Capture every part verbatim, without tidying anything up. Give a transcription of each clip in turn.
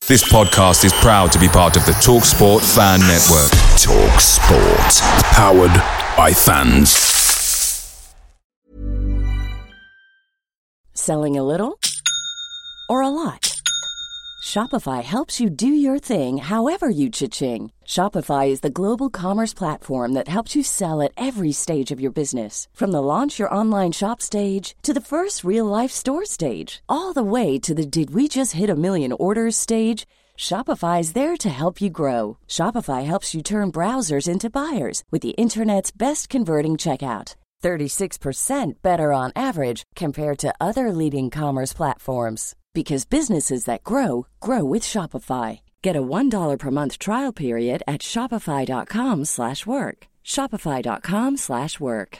This podcast is proud to be part of the TalkSport Fan Network. TalkSport. Powered by fans. Selling a little or a lot? Shopify helps you do your thing however you cha-ching. Shopify is the global commerce platform that helps you sell at every stage of your business. From the launch your online shop stage to the first real-life store stage, all the way to the did we just hit a million orders stage. Shopify is there to help you grow. Shopify helps you turn browsers into buyers with the internet's best converting checkout. thirty-six percent better on average compared to other leading commerce platforms. Because businesses that grow, grow with Shopify. Get a one dollar per month trial period at shopify.com slash work. Shopify.com slash work.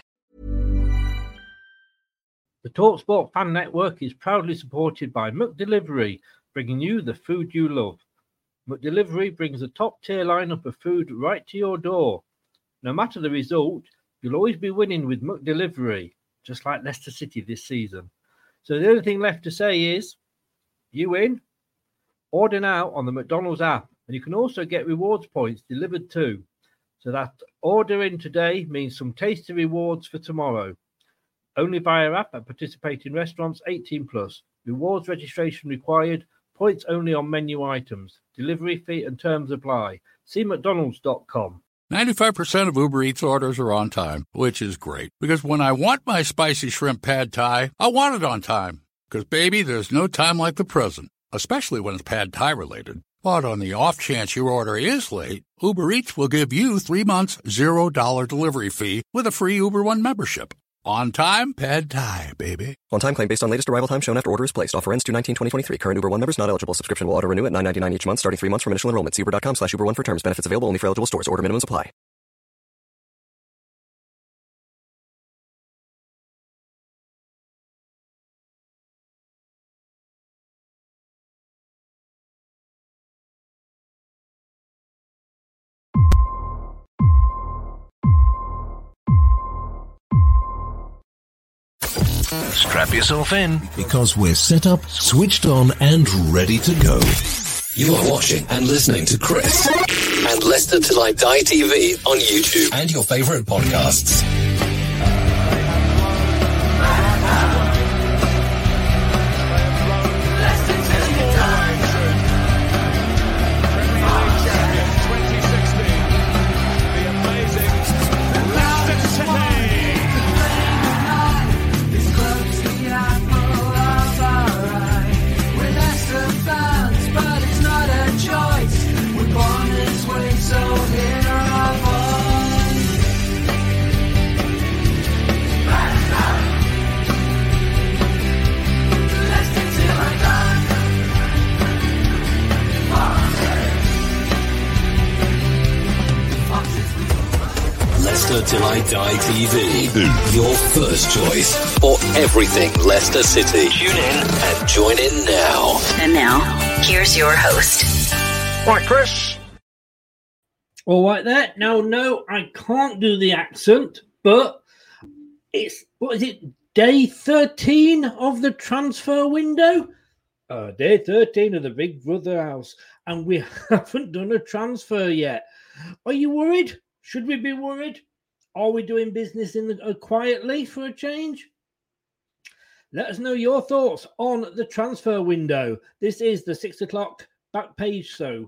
The TalkSport Fan Network is proudly supported by McDelivery, bringing you the food you love. McDelivery brings a top-tier lineup of food right to your door. No matter the result, you'll always be winning with McDelivery, just like Leicester City this season. So the only thing left to say is, you win. Order now on the McDonald's app, and you can also get rewards points delivered too. So that ordering today means some tasty rewards for tomorrow. Only via app at participating restaurants, eighteen plus. Rewards registration required. Points only on menu items. Delivery fee and terms apply. See mcdonalds dot com. ninety-five percent of Uber Eats orders are on time, which is great. Because when I want my spicy shrimp pad thai, I want it on time. Because, baby, there's no time like the present, especially when it's pad thai related. But on the off chance your order is late, Uber Eats will give you three months, zero dollar delivery fee with a free Uber One membership. On time, pad thai, baby. On time claim based on latest arrival time shown after order is placed. Offer ends two nineteen twenty twenty-three. Current Uber One members not eligible. Subscription will auto renew at nine ninety-nine each month starting three months from initial enrollment. See uber.com slash Uber One for terms. Benefits available only for eligible stores. Order minimums apply. Strap yourself in, because we're set up, switched on, and ready to go. You are watching and listening to Chris and Leicester Till I Die T V on YouTube and your favourite podcasts. Leicester Till I Die T V, your first choice for everything Leicester City. Tune in and join in now. And now, here's your host. Right, Chris. All right there. No, no, I can't do the accent, but it's, what is it, day thirteen of the transfer window? Uh, day thirteen of the Big Brother house, and we haven't done a transfer yet. Are you worried? Should we be worried? Are we doing business in the, uh, quietly for a change? Let us know your thoughts on the transfer window. This is the six o'clock back page show.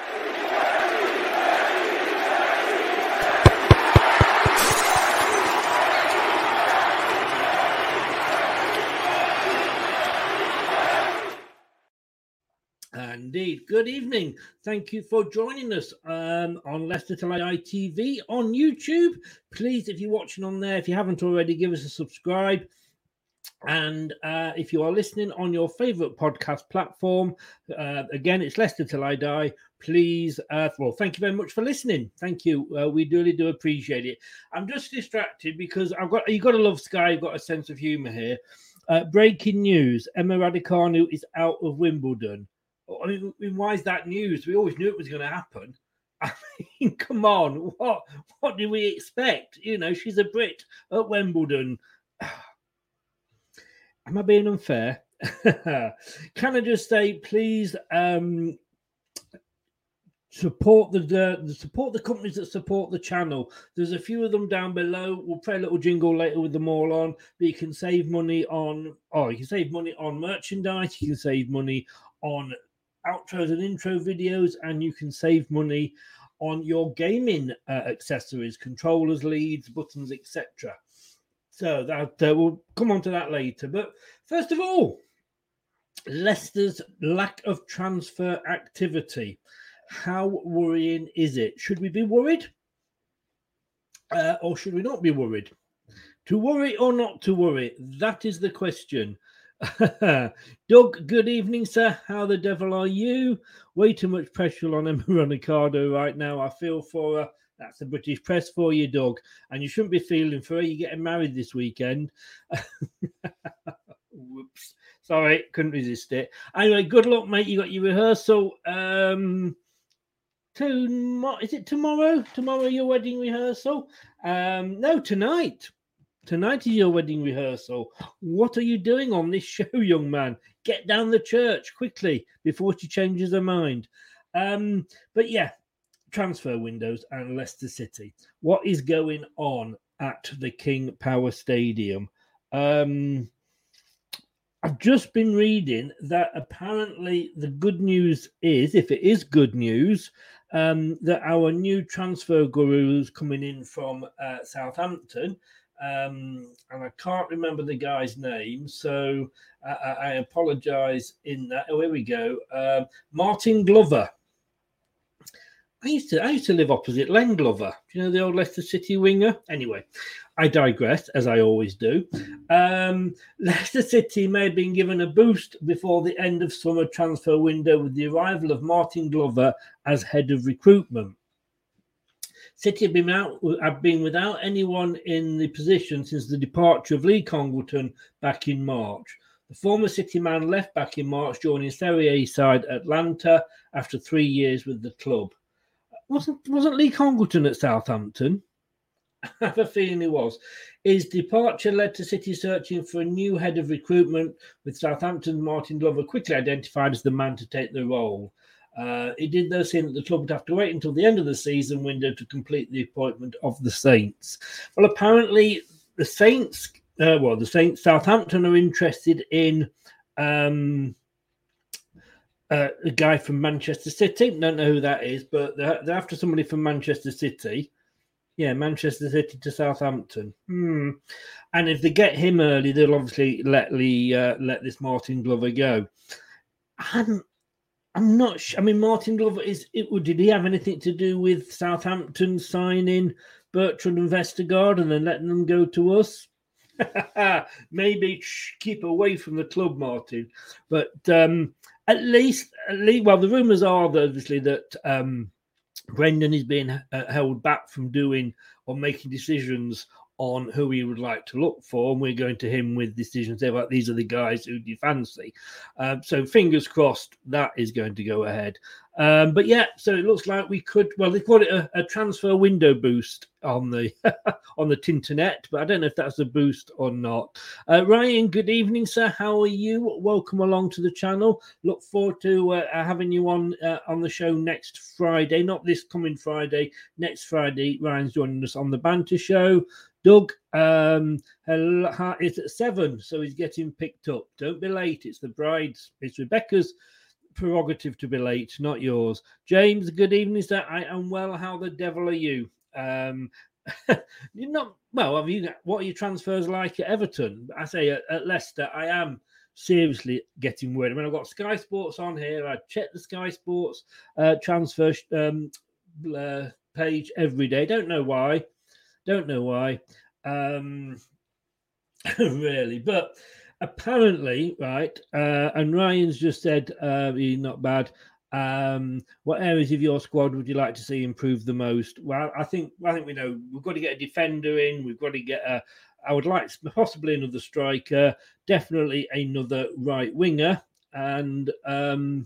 Indeed. Good evening. Thank you for joining us um, on Leicester Till I Die T V on YouTube. Please, if you're watching on there, if you haven't already, give us a subscribe. And uh, if you are listening on your favourite podcast platform, uh, again, it's Leicester Till I Die. Please, uh, well, thank you very much for listening. Thank you. Uh, we really do appreciate it. I'm just distracted because I've got, you've got to love Sky. You've got a sense of humour here. Uh, breaking news. Emma Raducanu is out of Wimbledon. I mean, why is that news? We always knew it was going to happen. I mean, come on. What, what do we expect? You know, she's a Brit at Wimbledon. Am I being unfair? Can I just say, please, um, support the, the support the companies that support the channel. There's a few of them down below. We'll play a little jingle later with them all on, but you can save money on oh you can save money on merchandise, you can save money on outros and intro videos, and you can save money on your gaming uh, accessories, controllers, leads, buttons, etc. So that uh, we'll come on to that later. But first of all, Leicester's lack of transfer activity. How worrying is it? Should we be worried? Uh, or should we not be worried? To worry or not to worry? That is the question. Doug, good evening, sir. How the devil are you? Way too much pressure on Emma Ronicado right now. I feel for her. That's the British press for you, Doug. And you shouldn't be feeling for her. You're getting married this weekend. Whoops. Sorry, couldn't resist it. Anyway, good luck, mate. You got your rehearsal. Um, tomorrow, is it tomorrow? Tomorrow, your wedding rehearsal? Um, no, tonight. Tonight is your wedding rehearsal. What are you doing on this show, young man? Get down the church quickly before she changes her mind. Um, but yeah, transfer windows and Leicester City. What is going on at the King Power Stadium? Um, I've just been reading that apparently the good news is, if it is good news, um, that our new transfer guru is coming in from uh, Southampton. Um, and I can't remember the guy's name, so I, I, I apologise in that. Oh, here we go. Uh, Martin Glover. I used to I used to live opposite Len Glover. Do you know the old Leicester City winger? Anyway, I digress, as I always do. Um, Leicester City may have been given a boost before the end of summer transfer window with the arrival of Martin Glover as head of recruitment. City have been, out, have been without anyone in the position since the departure of Lee Congleton back in March. The former City man left back in March, joining Serie A side Atlanta after three years with the club. Wasn't wasn't Lee Congleton at Southampton? I have a feeling he was. His departure led to City searching for a new head of recruitment, with Southampton's Martin Glover quickly identified as the man to take the role. Uh, it did though seem that the club would have to wait until the end of the season window to complete the appointment of the Saints. Well, apparently the Saints, uh, well, the Saints, Southampton are interested in um, uh, a guy from Manchester City. Don't know who that is, but they're, they're after somebody from Manchester City. Yeah, Manchester City to Southampton. Hmm. And if they get him early, they'll obviously let Lee, uh, let this Martin Glover go. I'm, I'm not sure. I mean, Martin Glover is. It, did he have anything to do with Southampton signing Bertrand and Vestergaard and then letting them go to us? Maybe shh, keep away from the club, Martin. But um, at least, at least, well, the rumours are that obviously that. Um, Brendan is being uh, held back from doing or making decisions on who he would like to look for, and we're going to him with decisions about these are the guys who do you fancy. Um, so fingers crossed that is going to go ahead. Um, but yeah, so it looks like we could. Well, they call it a, a transfer window boost on the on the Tinternet, but I don't know if that's a boost or not. Uh, Ryan, good evening, sir. How are you? Welcome along to the channel. Look forward to uh, having you on uh, on the show next Friday. Not this coming Friday. Next Friday, Ryan's joining us on the Banter Show. Doug, um, it's at seven, so he's getting picked up. Don't be late. It's the bride's. It's Rebecca's prerogative to be late, not yours. James, good evening, sir. I am well. How the devil are you? Um, you're not well. Have you? What are your transfers like at Everton? I say at, at Leicester, I am seriously getting worried. I mean, I've got Sky Sports on here. I check the Sky Sports uh, transfer um, uh, page every day. Don't know why. Don't know why. Um, really, but. Apparently, right, uh, and Ryan's just said uh, he's not bad. Um, what areas of your squad would you like to see improve the most? Well, I think I think we know we've got to get a defender in. We've got to get a. I would like possibly another striker, definitely another right winger, and um,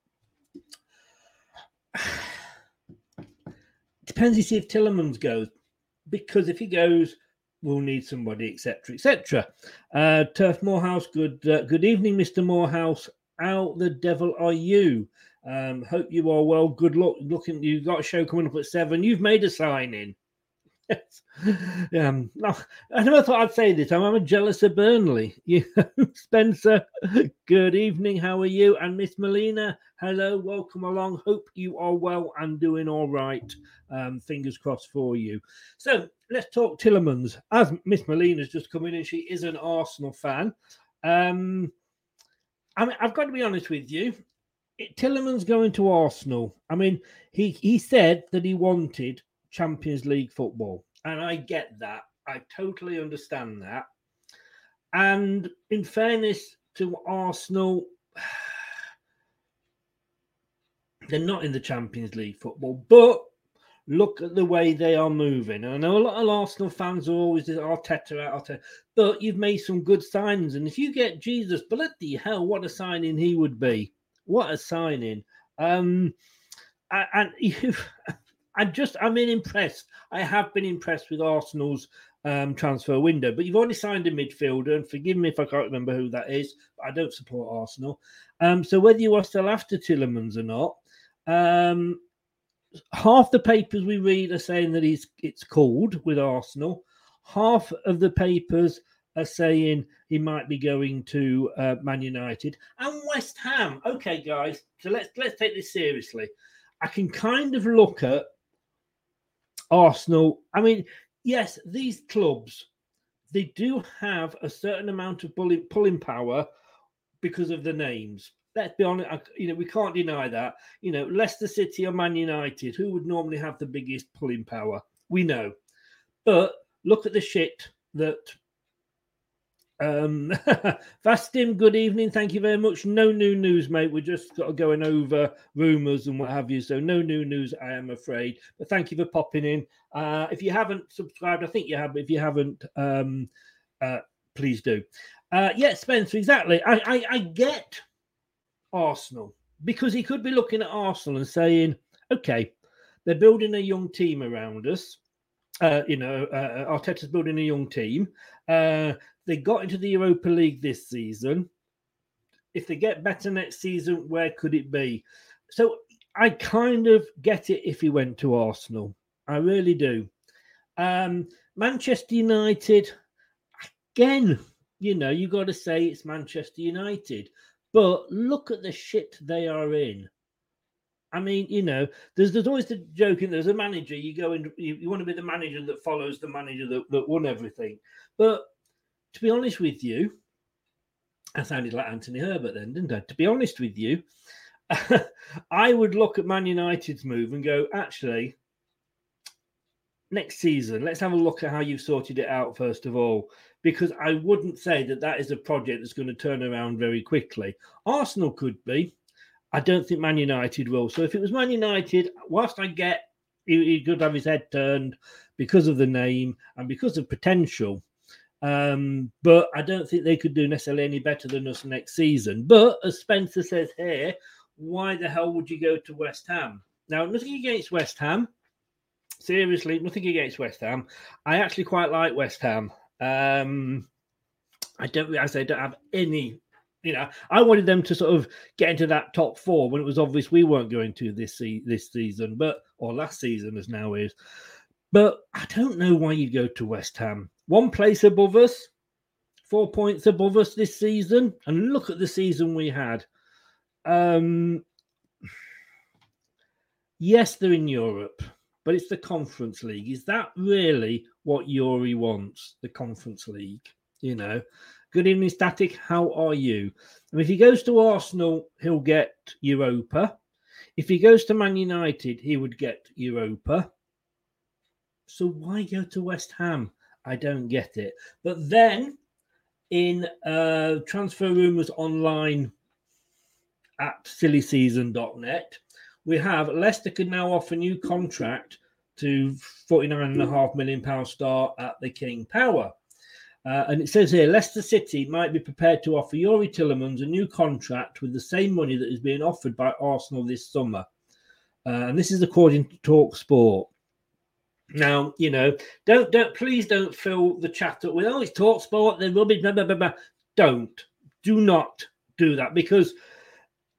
depends to see if Tillemans goes, because if he goes. We'll need somebody, et cetera, et cetera. Uh, Turf Morehouse, good uh, good evening, Mister Morehouse. How the devil are you? Um, hope you are well. Good luck. Looking, you've got a show coming up at seven. You've made a sign-in. Yes. Um, no, I never thought I'd say this. I'm, I'm jealous of Burnley. You know, Spencer, good evening. How are you? And Miss Melina, hello. Welcome along. Hope you are well and doing all right. Um, fingers crossed for you. So let's talk Tielemans. As Miss Melina's just come in and she is an Arsenal fan. Um, I mean, I've got to be honest with you. It, Tielemans going to Arsenal. I mean, he he said that he wanted Champions League football, and I get that. I totally understand that. And in fairness to Arsenal, they're not in the Champions League football, but look at the way they are moving. And I know a lot of Arsenal fans are always Arteta out, Arteta, but you've made some good signings. And if you get Jesus, bloody hell, what a signing he would be. What a signing. Um, and you've... I just, I'm impressed. I have been impressed with Arsenal's um, transfer window, but you've already signed a midfielder, and forgive me if I can't remember who that is, but I don't support Arsenal. Um, so whether you are still after Tielemans or not, um, half the papers we read are saying that he's it's called with Arsenal. Half of the papers are saying he might be going to uh, Man United and West Ham. Okay, guys, so let's let's take this seriously. I can kind of look at Arsenal. I mean, yes, these clubs, they do have a certain amount of pulling, pulling power because of the names. Let's be honest, you know, we can't deny that. You know, Leicester City or Man United, who would normally have the biggest pulling power? We know. But look at the shit that... Um, Vastim, good evening. Thank you very much. No new news, mate. We're just sort of going over rumours and what have you. So no new news, I am afraid. But thank you for popping in. Uh, if you haven't subscribed, I think you have. But if you haven't, um, uh, please do. Uh, yeah, Spencer, exactly. I, I, I get Arsenal because he could be looking at Arsenal and saying, okay, they're building a young team around us. Uh, you know, uh, Arteta's building a young team. Uh, they got into the Europa League this season. If they get better next season, where could it be? So I kind of get it if he went to Arsenal. I really do. Um, Manchester United, again, you know, you got to say it's Manchester United. But look at the shit they are in. I mean, you know, there's there's always the joke, and there's a manager, you go and you, you want to be the manager that follows the manager that, that won everything. But to be honest with you, I sounded like Anthony Herbert then, didn't I? To be honest with you, I would look at Man United's move and go, actually, next season, let's have a look at how you've sorted it out, first of all, because I wouldn't say that that is a project that's going to turn around very quickly. Arsenal could be. I don't think Man United will. So if it was Man United, whilst I get he, he could have his head turned because of the name and because of potential, um, but I don't think they could do necessarily any better than us next season. But as Spencer says here, why the hell would you go to West Ham? Now, nothing against West Ham. Seriously, nothing against West Ham. I actually quite like West Ham. Um, I don't, as I don't have any... You know, I wanted them to sort of get into that top four when it was obvious we weren't going to this se- this season, but or last season as now is. But I don't know why you'd go to West Ham. One place above us, four points above us this season, and look at the season we had. Um, yes, they're in Europe, but it's the Conference League. Is that really what Yuri wants? The Conference League, you know. Good evening, Static. How are you? I mean, if he goes to Arsenal, he'll get Europa. If he goes to Man United, he would get Europa. So why go to West Ham? I don't get it. But then in uh, Transfer Rumours Online at silly season dot net, we have Leicester could now offer new contract to forty-nine point five million pounds star at the King Power. Uh, and it says here, Leicester City might be prepared to offer Yuri Tielemans a new contract with the same money that is being offered by Arsenal this summer. Uh, and this is according to Talk Sport. Now, you know, don't, don't, please don't fill the chat up with, oh, it's Talk Sport, they're rubbish, blah, blah, blah, blah. Don't, do not do that, because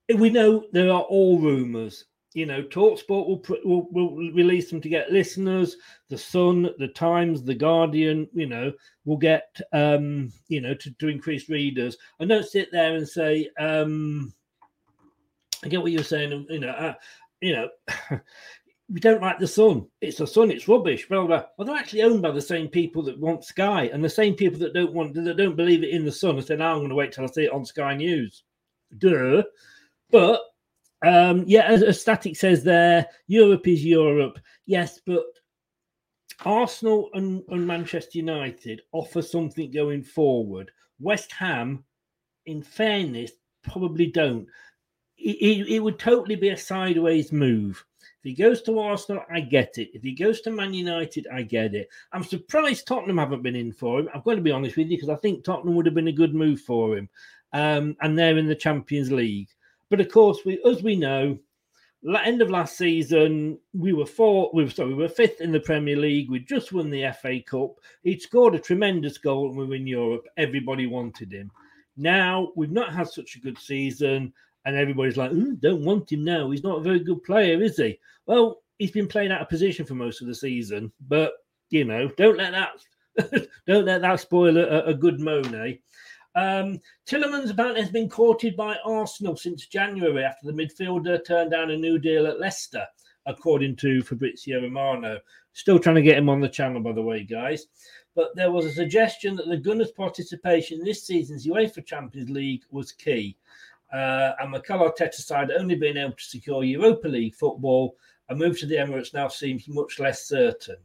we know there are all rumours. You know, TalkSport will, will will release them to get listeners. The Sun, the Times, the Guardian, you know, will get um, you know to, to increase readers. And don't sit there and say, um, I get what you're saying. You know, uh, you know, we don't like the Sun. It's the Sun. It's rubbish. Blah, blah, blah. Well, they're actually owned by the same people that want Sky, and the same people that don't want that don't believe it in the Sun and say, "Now I'm going to wait till I see it on Sky News." Duh. But um, yeah, as, as Static says there, Europe is Europe. Yes, but Arsenal and, and Manchester United offer something going forward. West Ham, in fairness, probably don't. It, it, it would totally be a sideways move. If he goes to Arsenal, I get it. If he goes to Man United, I get it. I'm surprised Tottenham haven't been in for him. I'm going to be honest with you, because I think Tottenham would have been a good move for him. Um, and they're in the Champions League. But of course, we, as we know, end of last season, we were four, we were sorry, we were fifth in the Premier League. We just won the F A Cup. He'd scored a tremendous goal and we were in Europe. Everybody wanted him. Now we've not had such a good season, and everybody's like, don't want him now. He's not a very good player, is he? Well, he's been playing out of position for most of the season, but you know, don't let that don't let that spoil a, a good Monet. Um, Tielemans apparently has been courted by Arsenal since January after the midfielder turned down a new deal at Leicester, according to Fabrizio Romano. Still trying to get him on the channel, by the way, guys. But there was a suggestion that the Gunners' participation in this season's UEFA Champions League was key. Uh, and Mikel Arteta's side only being able to secure Europa League football, a move to the Emirates now seems much less certain.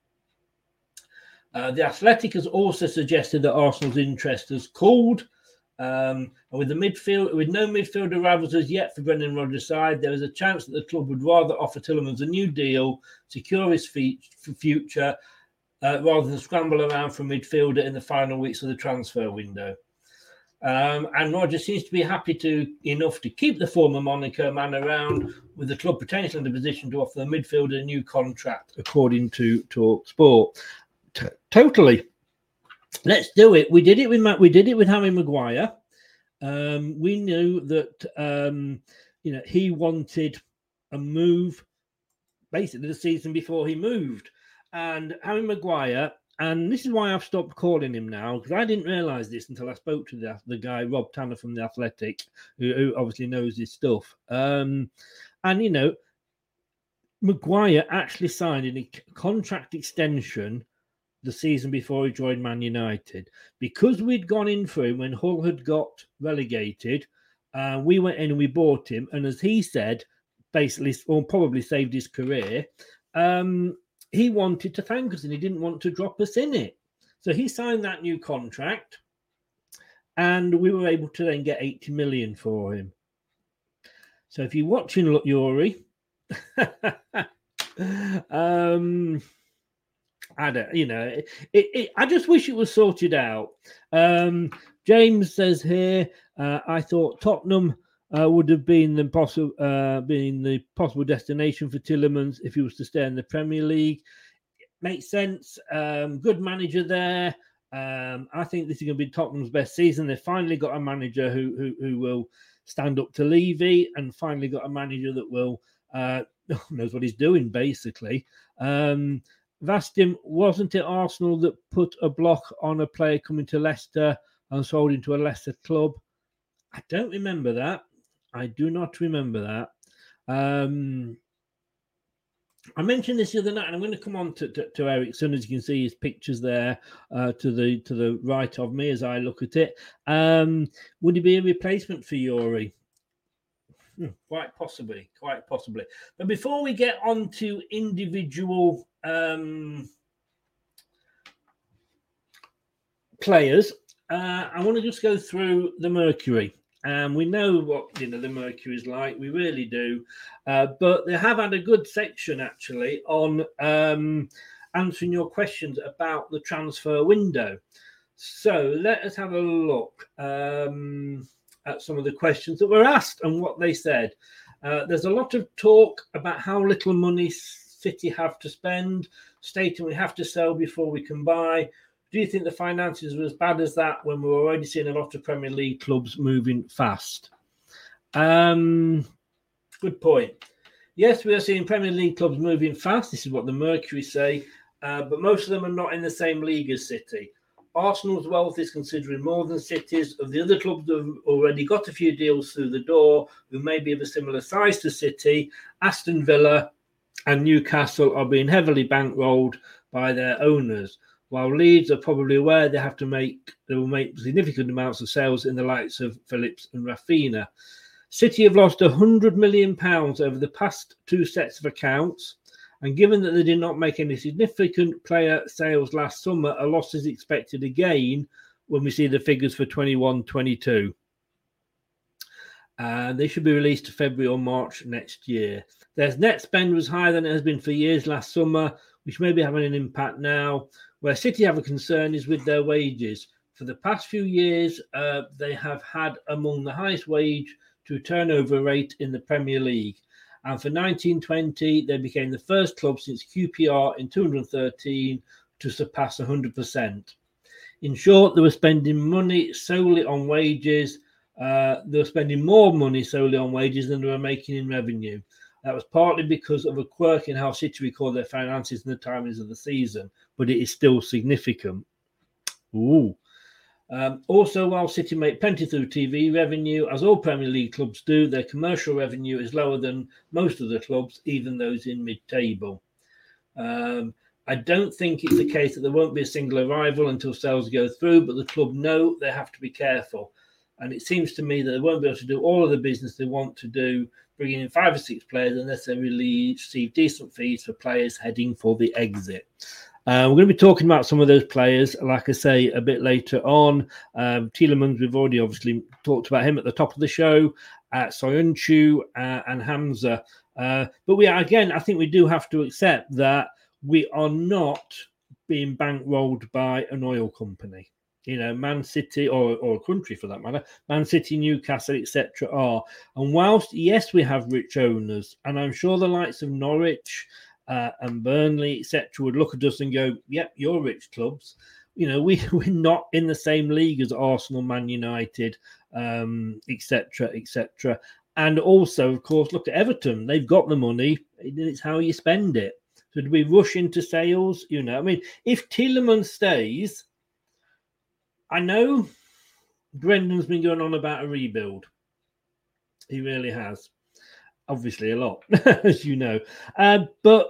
Uh, the Athletic has also suggested that Arsenal's interest has cooled. Um, and with the midfield, with no midfield arrivals as yet for Brendan Rodgers' side, there is a chance that the club would rather offer Tielemans a new deal, secure his feet for future, uh, rather than scramble around for a midfielder in the final weeks of the transfer window. Um, and Rodgers seems to be happy to enough to keep the former Monaco man around, with the club potentially in a position to offer the midfielder a new contract, according to TalkSport. T- totally, let's do it. We did it with we did it with Harry Maguire. Um, we knew that um, you know he wanted a move basically the season before he moved, and Harry Maguire. And this is why I've stopped calling him now, because I didn't realise this until I spoke to the, the guy, Rob Tanner from The Athletic, who, who obviously knows his stuff. Um, and, you know, Maguire actually signed a contract extension the season before he joined Man United. Because we'd gone in for him when Hull had got relegated, uh, we went in and we bought him. And as he said, basically, or probably saved his career, um, he wanted to thank us and he didn't want to drop us in it. So he signed that new contract and we were able to then get eighty million for him. So if you're watching, look, Yuri, um, I don't, you know, it, it, I just wish it was sorted out. Um, James says here, uh, I thought Tottenham Uh, would have been the possible, uh, been the possible destination for Tielemans if he was to stay in the Premier League. It makes sense. Um, good manager there. Um, I think this is going to be Tottenham's best season. They've finally got a manager who who, who will stand up to Levy, and finally got a manager that will uh, knows what he's doing. Basically, um, Vastim, wasn't it Arsenal that put a block on a player coming to Leicester and sold into a Leicester club? I don't remember that. I do not remember that. Um, I mentioned this the other night, and I'm going to come on to, to, to Ericsson, as you can see his pictures there uh, to the to the right of me as I look at it. Um, would he be a replacement for Yuri? Hmm, quite possibly, quite possibly. But before we get on to individual um, players, uh, I want to just go through the Mercury. And um, we know what, you know, the Mercury is like. We really do. Uh, but they have had a good section, actually, on um, answering your questions about the transfer window. So let us have a look um, at some of the questions that were asked and what they said. Uh, there's a lot of talk about how little money City have to spend, stating we have to sell before we can buy. Do you think the finances were as bad as that when we were already seeing a lot of Premier League clubs moving fast? Um, good point. Yes, we are seeing Premier League clubs moving fast. This is what the Mercury say, uh, but most of them are not in the same league as City. Arsenal's wealth is considering more than City's. Of the other clubs that have already got a few deals through the door, who may be of a similar size to City, Aston Villa and Newcastle are being heavily bankrolled by their owners, while Leeds are probably aware they have to make they will make significant amounts of sales in the likes of Phillips and Rafinha. City have lost one hundred million pounds over the past two sets of accounts, and given that they did not make any significant player sales last summer, a loss is expected again when we see the figures for twenty-one twenty-two. Uh, they should be released to February or March next year. Their net spend was higher than it has been for years last summer, which may be having an impact now. Where City have a concern is with their wages. For the past few years, uh, they have had among the highest wage to turnover rate in the Premier League. And for nineteen twenty, they became the first club since Q P R in two thousand thirteen to surpass one hundred percent. In short, they were spending money solely on wages. Uh, they were spending more money solely on wages than they were making in revenue. That was partly because of a quirk in how City record their finances and the timings of the season, but it is still significant. Ooh. Um, also, while City make plenty through T V revenue, as all Premier League clubs do, their commercial revenue is lower than most of the clubs, even those in mid-table. Um, I don't think it's the case that there won't be a single arrival until sales go through, but the club know they have to be careful. And it seems to me that they won't be able to do all of the business they want to do, bringing in five or six players, unless they really receive decent fees for players heading for the exit. Uh, we're going to be talking about some of those players, like I say, a bit later on. Um, Tielemans, we've already obviously talked about him at the top of the show, uh, Soyuncu uh, and Hamza. Uh, but we are, again, I think we do have to accept that we are not being bankrolled by an oil company. You know, Man City, or, or a country for that matter, Man City, Newcastle, et cetera are. And whilst, yes, we have rich owners, and I'm sure the likes of Norwich uh, and Burnley, et cetera, would look at us and go, yep, you're rich clubs. You know, we, we're not in the same league as Arsenal, Man United, um, et cetera, et cetera. And also, of course, look at Everton. They've got the money. It's how you spend it. So do we rush into sales? You know, I mean, if Tielemans stays, I know Brendan's been going on about a rebuild. He really has. Obviously a lot, as you know. Uh, but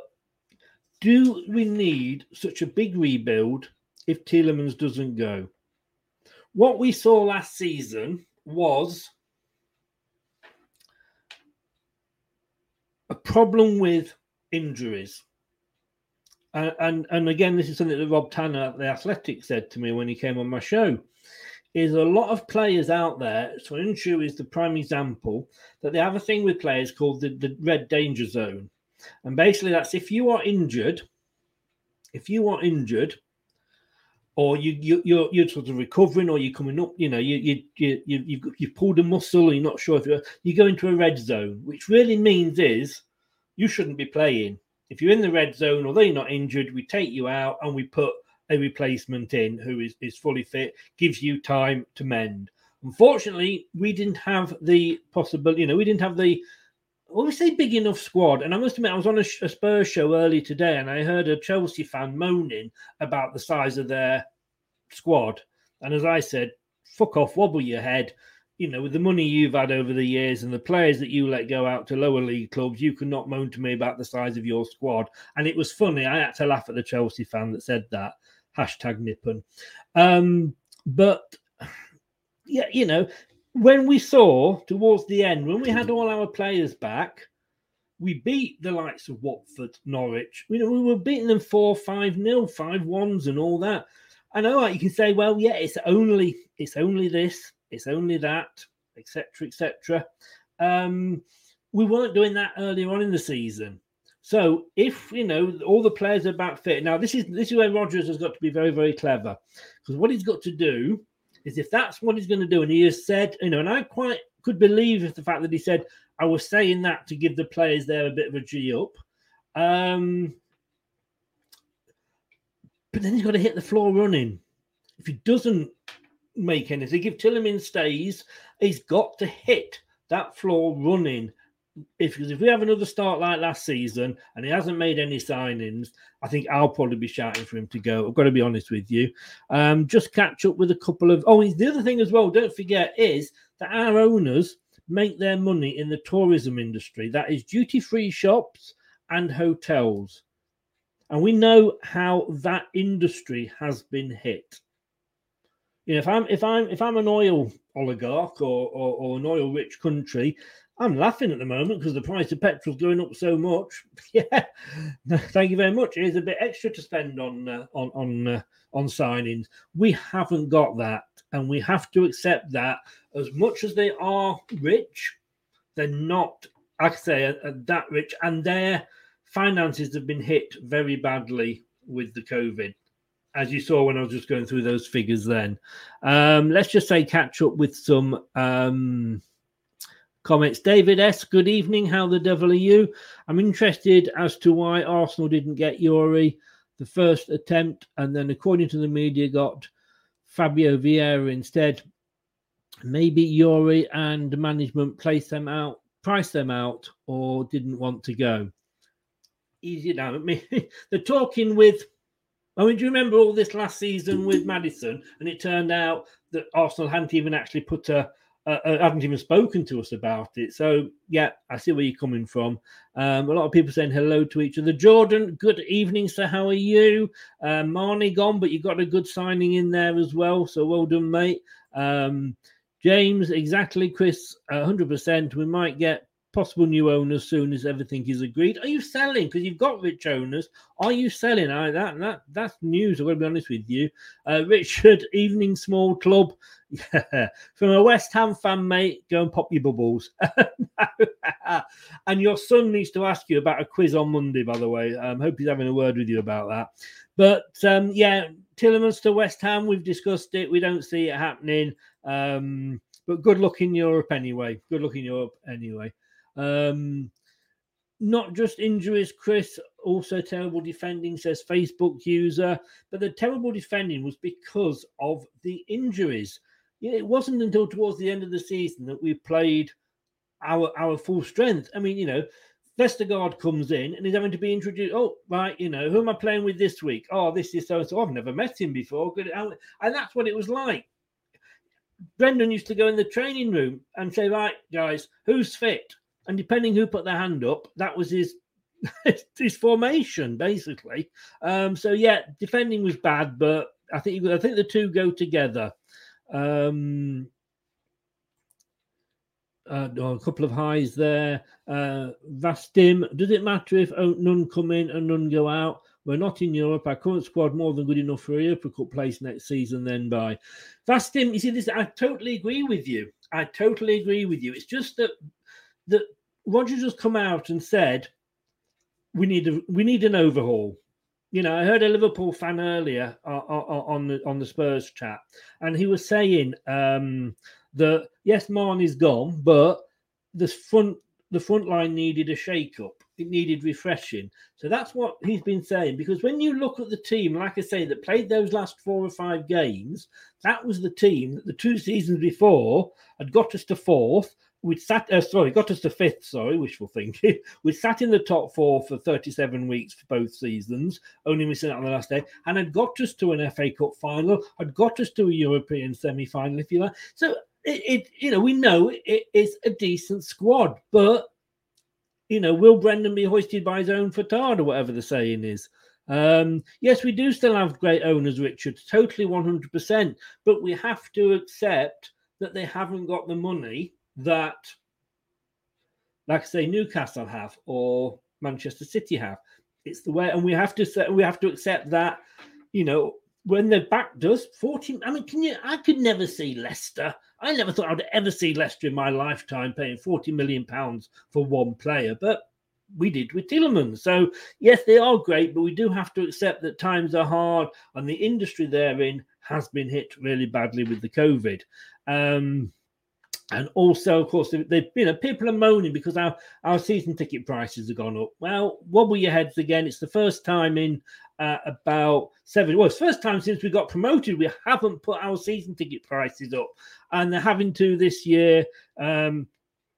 do we need such a big rebuild if Tielemans doesn't go? What we saw last season was a problem with injuries. Uh, and, and again, this is something that Rob Tanner at The Athletic said to me when he came on my show, is a lot of players out there, so Soyuncu is the prime example, that they have a thing with players called the, the red danger zone. And basically that's if you are injured, if you are injured, or you, you, you're, you're sort of recovering, or you're coming up, you know, you, you, you, you, you've, you've pulled a muscle, or you're not sure if you're, you go into a red zone, which really means is you shouldn't be playing. If you're in the red zone, although you're not injured, we take you out and we put a replacement in who is, is fully fit, gives you time to mend. Unfortunately, we didn't have the possibility, you know, we didn't have the, what we say, big enough squad. And I must admit, I was on a, a Spurs show earlier today and I heard a Chelsea fan moaning about the size of their squad. And as I said, fuck off, wobble your head. You know, with the money you've had over the years and the players that you let go out to lower league clubs, you can not moan to me about the size of your squad. And it was funny. I had to laugh at the Chelsea fan that said that. Hashtag Nippon. Um, but, yeah, you know, when we saw towards the end, when we had all our players back, we beat the likes of Watford, Norwich. You know, we were beating them four five nil, five ones and all that. I know, like, you can say, well, yeah, it's only, it's only this. It's only that, et cetera, et cetera. Um, we weren't doing that earlier on in the season. So if, you know, all the players are back fit. Now, this is this is where Rodgers has got to be very, very clever. Because what he's got to do is if that's what he's going to do, and he has said, you know, and I quite could believe the fact that he said, I was saying that to give the players there a bit of a G up. Um, but then he's got to hit the floor running. If he doesn't make anything, if Tielemans stays, he's got to hit that floor running. If, if we have another start like last season and he hasn't made any signings, I think I'll probably be shouting for him to go. I've got to be honest with you. Um, just catch up with a couple of... Oh, the other thing as well, don't forget, is that our owners make their money in the tourism industry. That is duty-free shops and hotels. And we know how that industry has been hit. You know, if I'm if I'm if I'm an oil oligarch or or, or an oil-rich country, I'm laughing at the moment because the price of petrol's going up so much. Yeah, thank you very much. Here's a bit extra to spend on uh, on on uh, on signings. We haven't got that, and we have to accept that. As much as they are rich, they're not, I say, uh, that rich, and their finances have been hit very badly with the COVID, as you saw when I was just going through those figures. Then, um, let's just say catch up with some. Um, Comments. David S. Good evening. How the devil are you? I'm interested as to why Arsenal didn't get Yuri the first attempt, and then according to the media got Fabio Vieira instead. Maybe Yuri and management placed them out, priced them out, or didn't want to go. Easy now. I mean, they're talking with. I mean, do you remember all this last season with Maddison? And it turned out that Arsenal hadn't even actually put a. Uh, haven't even spoken to us about it. So, yeah, I see where you're coming from. Um, a lot of people saying hello to each other. Jordan, good evening, sir. How are you? Uh, Marnie gone, but you got a good signing in there as well. So well done, mate. Um, James, exactly, Chris, uh, one hundred percent. We might get possible new owners soon as everything is agreed. Are you selling? Because you've got rich owners. Are you selling? I, that, that That's news. I'm going to be honest with you. Uh, Richard, evening small club. Yeah. From a West Ham fan, mate, go and pop your bubbles. And your son needs to ask you about a quiz on Monday, by the way. I um, hope he's having a word with you about that. But, um, yeah, Tielemans to West Ham, we've discussed it. We don't see it happening. Um, but good luck in Europe anyway. Good luck in Europe anyway. Um, not just injuries, Chris, also terrible defending, says Facebook user. But the terrible defending was because of the injuries. Yeah, it wasn't until towards the end of the season that we played our our full strength. I mean, you know, Vestergaard comes in and he's having to be introduced. Oh, right, you know, who am I playing with this week? Oh, this is so-and-so. I've never met him before. And that's what it was like. Brendan used to go in the training room and say, right, guys, who's fit? And depending who put their hand up, that was his his formation, basically. Um, so, yeah, defending was bad, but I think I think the two go together. Um, uh, oh, a couple of highs there. Uh, Vastim, does it matter if none come in and none go out? We're not in Europe. Our current squad more than good enough for a Europa Cup place next season. Then by Vastim, you see this. I totally agree with you. I totally agree with you. It's just that that Rodgers has come out and said we need a, we need an overhaul. You know, I heard a Liverpool fan earlier on the on the Spurs chat, and he was saying um, that yes, Marnie's gone, but the front the front line needed a shake-up. It needed refreshing. So that's what he's been saying. Because when you look at the team, like I say, that played those last four or five games, that was the team that the two seasons before had got us to fourth. We'd sat, uh, sorry, got us to fifth, sorry, wishful thinking. We sat in the top four for thirty-seven weeks for both seasons, only missing out on the last day, and had got us to an F A Cup final, had got us to a European semi-final, if you like. So, it, it you know, we know it is a decent squad, but, you know, will Brendan be hoisted by his own petard or whatever the saying is? Um, yes, we do still have great owners, Richard, totally one hundred percent, but we have to accept that they haven't got the money that, like I say, Newcastle have or Manchester City have. It's the way, and we have to say, we have to accept that, you know, when they backed us, forty. I mean, can you? I could never see Leicester. I never thought I'd ever see Leicester in my lifetime paying forty million pounds for one player, but we did with Tielemans. So yes, they are great, but we do have to accept that times are hard, and the industry they're in has been hit really badly with the COVID. Um, And also, of course, they, they, you know, people are moaning because our, our season ticket prices have gone up. Well, wobble your heads again. It's the first time in uh, about seven. Well, it's the first time since we got promoted we haven't put our season ticket prices up, and they're having to this year. Um,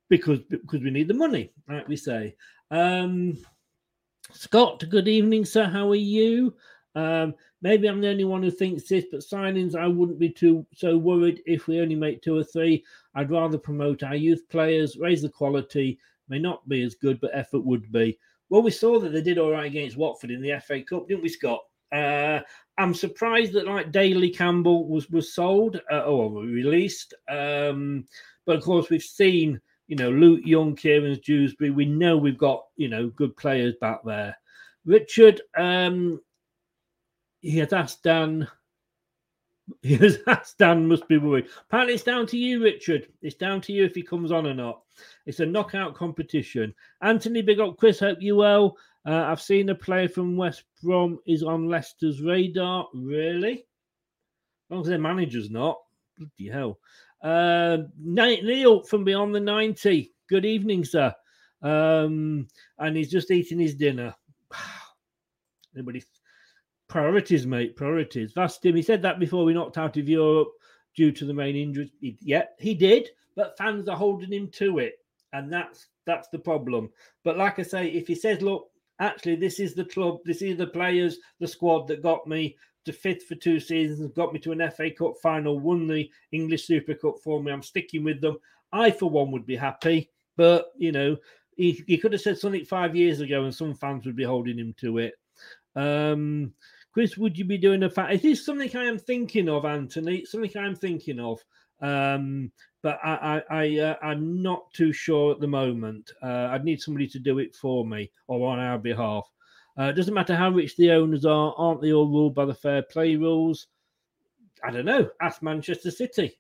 because because we need the money, like we say. Um, Scott, good evening, sir. How are you? Um, maybe I'm the only one who thinks this, but signings, I wouldn't be too so worried if we only make two or three. I'd rather promote our youth players, raise the quality. May not be as good, but effort would be. Well, we saw that they did all right against Watford in the F A Cup, didn't we, Scott? Uh, I'm surprised that like Daly Campbell was was sold uh, or released. Um, but of course, we've seen, you know, Luke Young, Kieran Dewsbury. We know we've got, you know, good players back there. Richard, um, he has asked Dan. He has asked Dan must be worried. Apparently, it's down to you, Richard. It's down to you if he comes on or not. It's a knockout competition. Anthony, big up, Chris. Hope you well. Uh, I've seen a player from West Brom is on Leicester's radar. Really? As long as their manager's not. Bloody hell. Uh, Neil from Beyond the ninety. Good evening, sir. Um, and he's just eating his dinner. Anybody? Priorities, mate. Priorities. Vastim, he said that before we knocked out of Europe due to the main injuries. He, yeah, he did, but fans are holding him to it. And that's that's the problem. But like I say, if he says, look, actually, this is the club, this is the players, the squad that got me to fifth for two seasons, got me to an F A Cup final, won the English Super Cup for me, I'm sticking with them. I, for one, would be happy. But, you know, he, he could have said something five years ago and some fans would be holding him to it. Um, Chris, would you be doing a fact? Is this something I am thinking of, Anthony? It's something I'm thinking of. Um, but I, I, I, uh, I'm not too sure at the moment. Uh, I'd need somebody to do it for me or on our behalf. Uh, it doesn't matter how rich the owners are, aren't they all ruled by the fair play rules? I don't know. Ask Manchester City.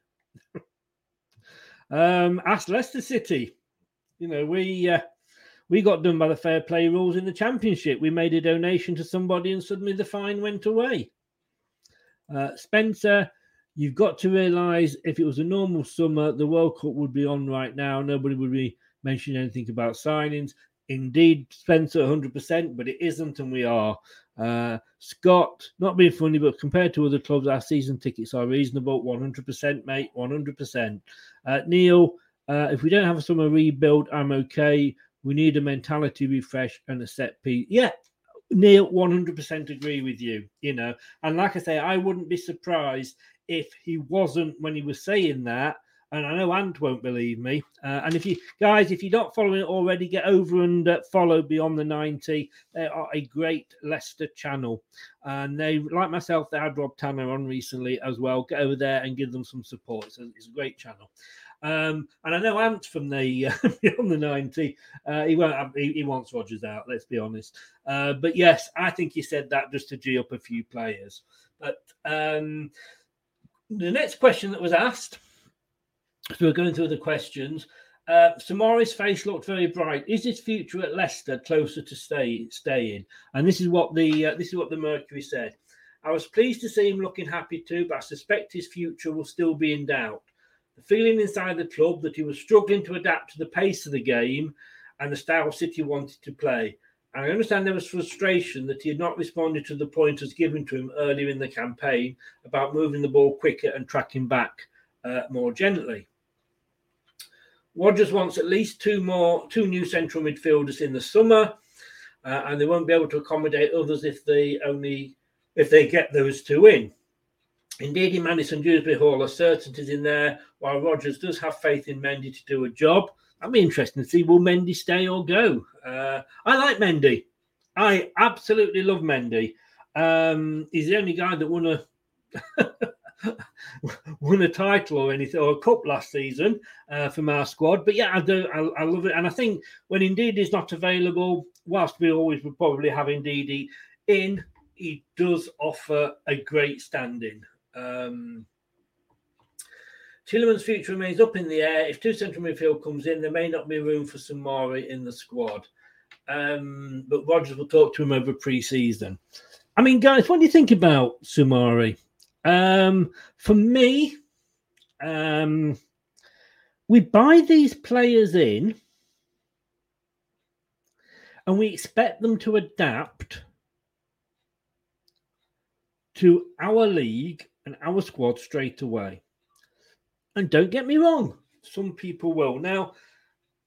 um, ask Leicester City. You know, we uh, we got done by the fair play rules in the Championship. We made a donation to somebody and suddenly the fine went away. Uh, Spencer, you've got to realise if it was a normal summer, the World Cup would be on right now. Nobody would be mentioning anything about signings. Indeed, Spencer, one hundred percent, but it isn't, and we are. Uh, Scott, not being funny, but compared to other clubs, our season tickets are reasonable. one hundred percent, mate, one hundred percent. Uh, Neil, uh, if we don't have a summer rebuild, I'm okay. We need a mentality refresh and a set piece. Yeah, Neil, one hundred percent agree with you, you know. And like I say, I wouldn't be surprised if he wasn't when he was saying that. And I know Ant won't believe me. Uh, and if you guys, if you're not following it already, get over and uh, follow Beyond the ninety. They are a great Leicester channel. And they, like myself, they had Rob Tanner on recently as well. Get over there and give them some support. It's a, it's a great channel. Um, and I know Ant from the uh, Beyond the ninety. Uh, he won't have, he, he wants Rodgers out, let's be honest. Uh, but yes, I think he said that just to G up a few players. But um, the next question that was asked, so we're going through the questions. Uh, Samari's face looked very bright. Is his future at Leicester closer to stay staying? And this is what the uh, this is what the Mercury said. I was pleased to see him looking happy too, but I suspect his future will still be in doubt. The feeling inside the club that he was struggling to adapt to the pace of the game and the style City wanted to play. And I understand there was frustration that he had not responded to the pointers given to him earlier in the campaign about moving the ball quicker and tracking back uh, more gently. Rodgers wants at least two more, two new central midfielders in the summer, uh, and they won't be able to accommodate others if they only if they get those two in. Indeed, in Maddison, Dewsbury Hall, are certainties in there, while Rodgers does have faith in Mendy to do a job. That'd be interesting to see, will Mendy stay or go? Uh, I like Mendy. I absolutely love Mendy. Um, he's the only guy that won a won a title or anything, or a cup last season uh, from our squad. But yeah, I do. I, I love it. And I think when Indeed is not available, whilst we always would probably have Indeed in, he does offer a great standing. Um, Tielemans' future remains up in the air. If two central midfield comes in, there may not be room for Samari in the squad. Um, but Rodgers will talk to him over pre-season. I mean, guys, what do you think about Samari? Um, for me, um, we buy these players in and we expect them to adapt to our league and our squad straight away. And don't get me wrong, some people will. Now,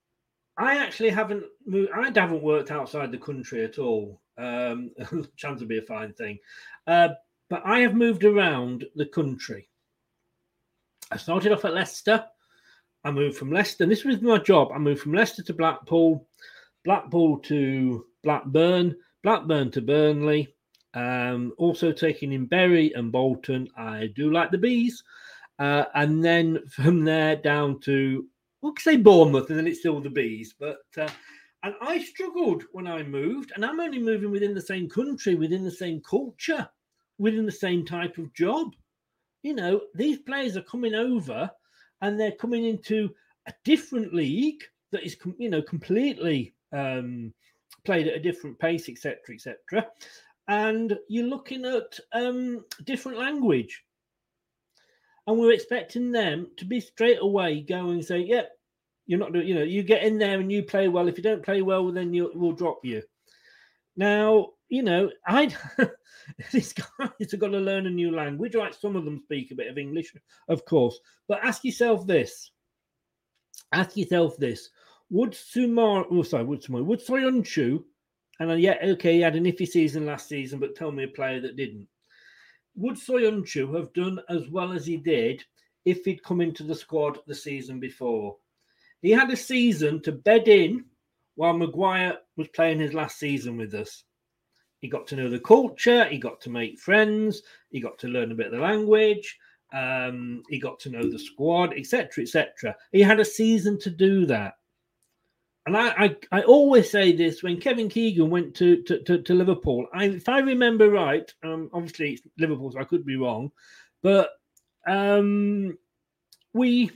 I actually haven't moved. I haven't worked outside the country at all. Um, chance would be a fine thing. Uh, but I have moved around the country. I started off at Leicester. I moved from Leicester. And this was my job. I moved from Leicester to Blackpool, Blackpool to Blackburn, Blackburn to Burnley. Um, also taking in Bury and Bolton. I do like the bees. Uh, and then from there down to, well, I say Bournemouth, and then it's still the bees. But uh, and I struggled when I moved, and I'm only moving within the same country, within the same culture, within the same type of job. You know, these players are coming over, and they're coming into a different league that is, you know, completely um, played at a different pace, et cetera, et cetera. And you're looking at um, different language. And we're expecting them to be straight away go and say, yep, yeah, you're not doing, you know, you get in there and you play well. If you don't play well, then you, we'll drop you. Now, you know, I these guys have got to learn a new language. Right, some of them speak a bit of English, of course. But ask yourself this. Ask yourself this. Would Sumar, oh, sorry, would Sumar, would Soyuncu, and uh, yeah, okay, he had an iffy season last season, but tell me a player that didn't. Would Soyuncu have done as well as he did if he'd come into the squad the season before? He had a season to bed in while Maguire was playing his last season with us. He got to know the culture, he got to make friends, he got to learn a bit of the language, um, he got to know the squad, et cetera, et cetera. He had a season to do that. And I, I, I always say this, when Kevin Keegan went to, to, to, to Liverpool, I, if I remember right, um, obviously it's Liverpool, so I could be wrong, but um, we,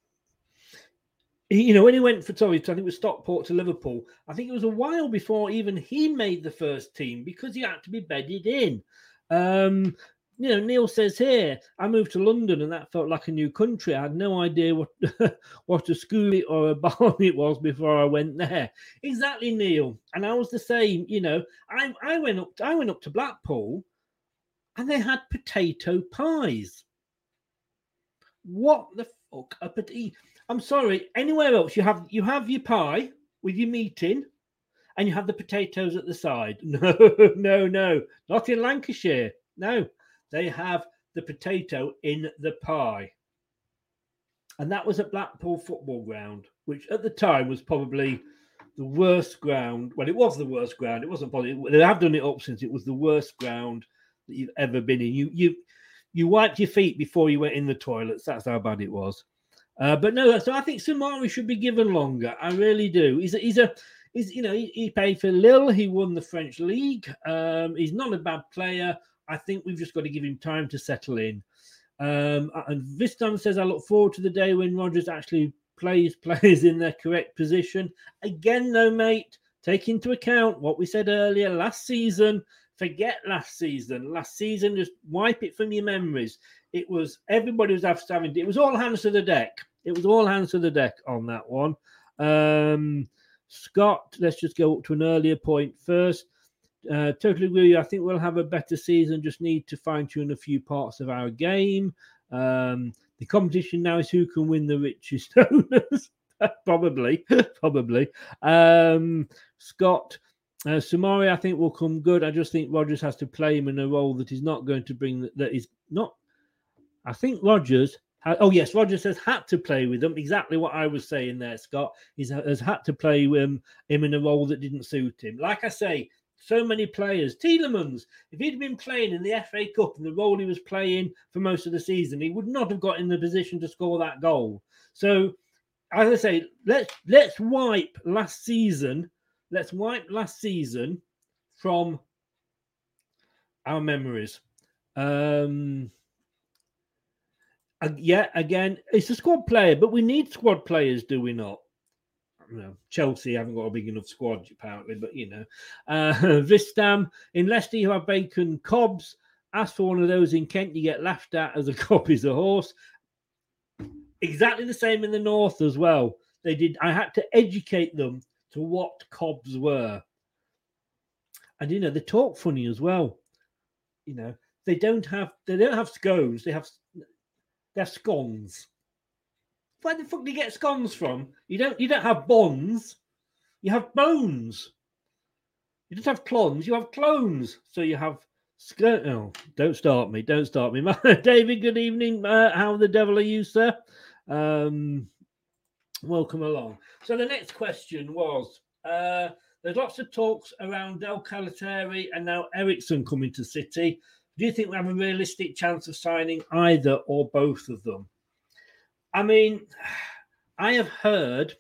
you know, when he went for, sorry, I think it was Stockport to Liverpool, I think it was a while before even he made the first team because he had to be bedded in. Um, you know, Neil says here, I moved to London and that felt like a new country. I had no idea what what a school or a barn it was before I went there. Exactly, Neil. And I was the same. You know, I I went up I went up to Blackpool, and they had potato pies. What the fuck? A potato? I'm sorry. Anywhere else, you have you have your pie with your meat in, and you have the potatoes at the side. No, no, no, not in Lancashire. No. They have the potato in the pie. And that was at Blackpool Football Ground, which at the time was probably the worst ground. Well, it was the worst ground. It wasn't probably, they have done it up since it was the worst ground that you've ever been in. You you you wiped your feet before you went in the toilets. That's how bad it was. Uh, but no, so I think Soumaré should be given longer. I really do. He's a, he's a he's, you know, he, he played for Lille. He won the French league. Um, he's not a bad player. I think we've just got to give him time to settle in. Um, and Vistam says, I look forward to the day when Rodgers actually plays players in their correct position. Again, though, mate, take into account what we said earlier last season. Forget last season. Last season, just wipe it from your memories. It was, everybody was having, it was all hands to the deck. It was all hands to the deck on that one. Um, Scott, let's just go up to an earlier point first. Uh, totally agree. I think we'll have a better season. Just need to fine tune a few parts of our game. Um, the competition now is who can win the richest owners. probably, probably. Um, Scott, uh, Soumaré, I think will come good. I just think Rodgers has to play him in a role that he's not going to bring. That is not. I think Rodgers. Oh yes, Rodgers has had to play with them. Exactly what I was saying there, Scott. He has had to play him, him in a role that didn't suit him. Like I say. So many players. Tielemans, if he'd been playing in the F A Cup and the role he was playing for most of the season, he would not have got in the position to score that goal. So, as I say, let's let's wipe last season. Let's wipe last season from our memories. Um, yeah, again, it's a squad player, but we need squad players, do we not? You know, Chelsea haven't got a big enough squad, apparently, but, you know. Uh, Vistam, in Leicester, you have bacon cobs. Ask for one of those in Kent, you get laughed at as a cob is a horse. Exactly the same in the north as well. They did. I had to educate them to what cobs were. And, you know, they talk funny as well. You know, they don't have, they don't have scones. They have, they're scones. Where the fuck do you get scones from? You don't you don't have bonds. You have bones. You don't have clones, you have clones. So you have skirt. Oh, don't start me. Don't start me. David, good evening. Uh, how the devil are you, sir? Um, welcome along. So the next question was, uh, there's lots of talks around Del Calcaterri and now Ericsson coming to City. Do you think we have a realistic chance of signing either or both of them? I mean, I have heard...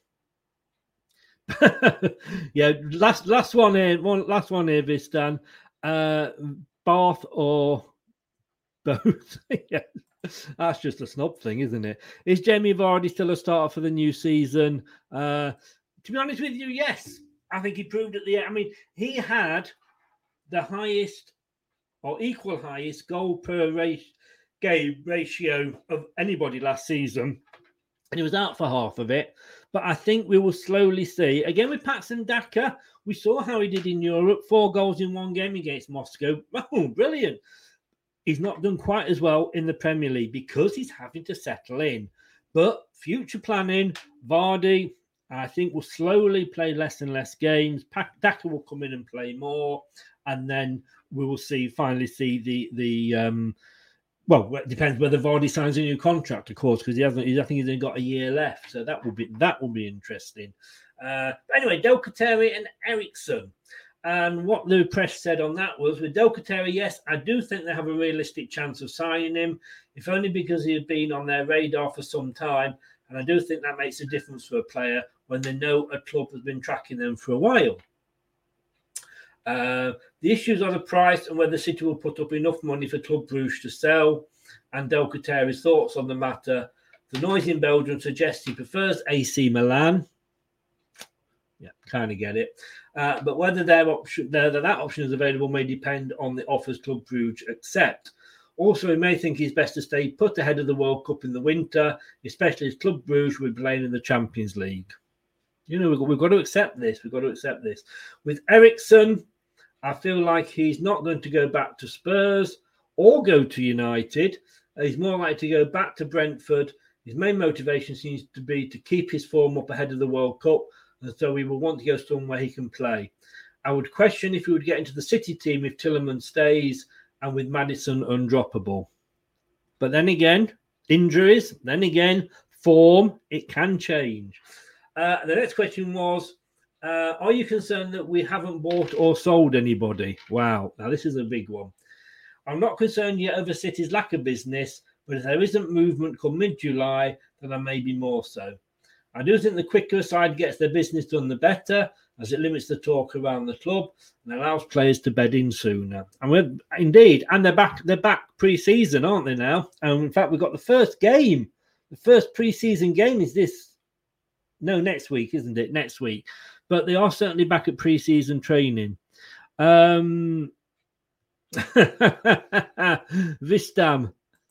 yeah, last last one here, one last one here, Vistan. Uh, Bath or both? Yeah, that's just a snob thing, isn't it? Is Jamie Vardy still a starter for the new season? Uh, to be honest with you, yes. I think he proved at the end. I mean, he had the highest or equal highest goal per race, game ratio of anybody last season, and he was out for half of it. But I think we will slowly see. Again, with Patson Daka, we saw how he did in Europe. Four goals in one game against Moscow. Oh, brilliant. He's not done quite as well in the Premier League because he's having to settle in. But future planning, Vardy, I think, will slowly play less and less games. Daka will come in and play more. And then we will see, finally see the... the um, Well, it depends whether Vardy signs a new contract, of course, because he hasn't. I think he's only got a year left, so that will be that will be interesting. Uh, but anyway, Del Calcaterri and Ericsson, and what the press said on that was with Del Calcaterri, yes, I do think they have a realistic chance of signing him, if only because he had been on their radar for some time, and I do think that makes a difference for a player when they know a club has been tracking them for a while. Uh, the issues are the price and whether City will put up enough money for Club Brugge to sell, and Del Calcaterri's thoughts on the matter. The noise in Belgium suggests he prefers A C Milan. Yeah, kind of get it. Uh, but whether their option, their, that option is available may depend on the offers Club Brugge accept. Also, he may think he's best to stay put ahead of the World Cup in the winter, especially as Club Brugge will be playing in the Champions League. You know, we've got, we've got to accept this. We've got to accept this. With Ericsson, I feel like he's not going to go back to Spurs or go to United. He's more likely to go back to Brentford. His main motivation seems to be to keep his form up ahead of the World Cup, and so he will want to go somewhere he can play. I would question if he would get into the City team if Tielemans stays and with Maddison undroppable. But then again, injuries, then again, form, it can change. Uh, the next question was, Uh, are you concerned that we haven't bought or sold anybody? Wow. Now, this is a big one. I'm not concerned yet over City's lack of business, but if there isn't movement come mid-July, then I may be more so. I do think the quicker a side gets their business done, the better, as it limits the talk around the club and allows players to bed in sooner. And we're indeed, and they're back, they're back pre-season, aren't they now? And in fact, we've got the first game. The first pre-season game is this. No, next week, isn't it? Next week. But they are certainly back at pre-season training. Um, Vistam.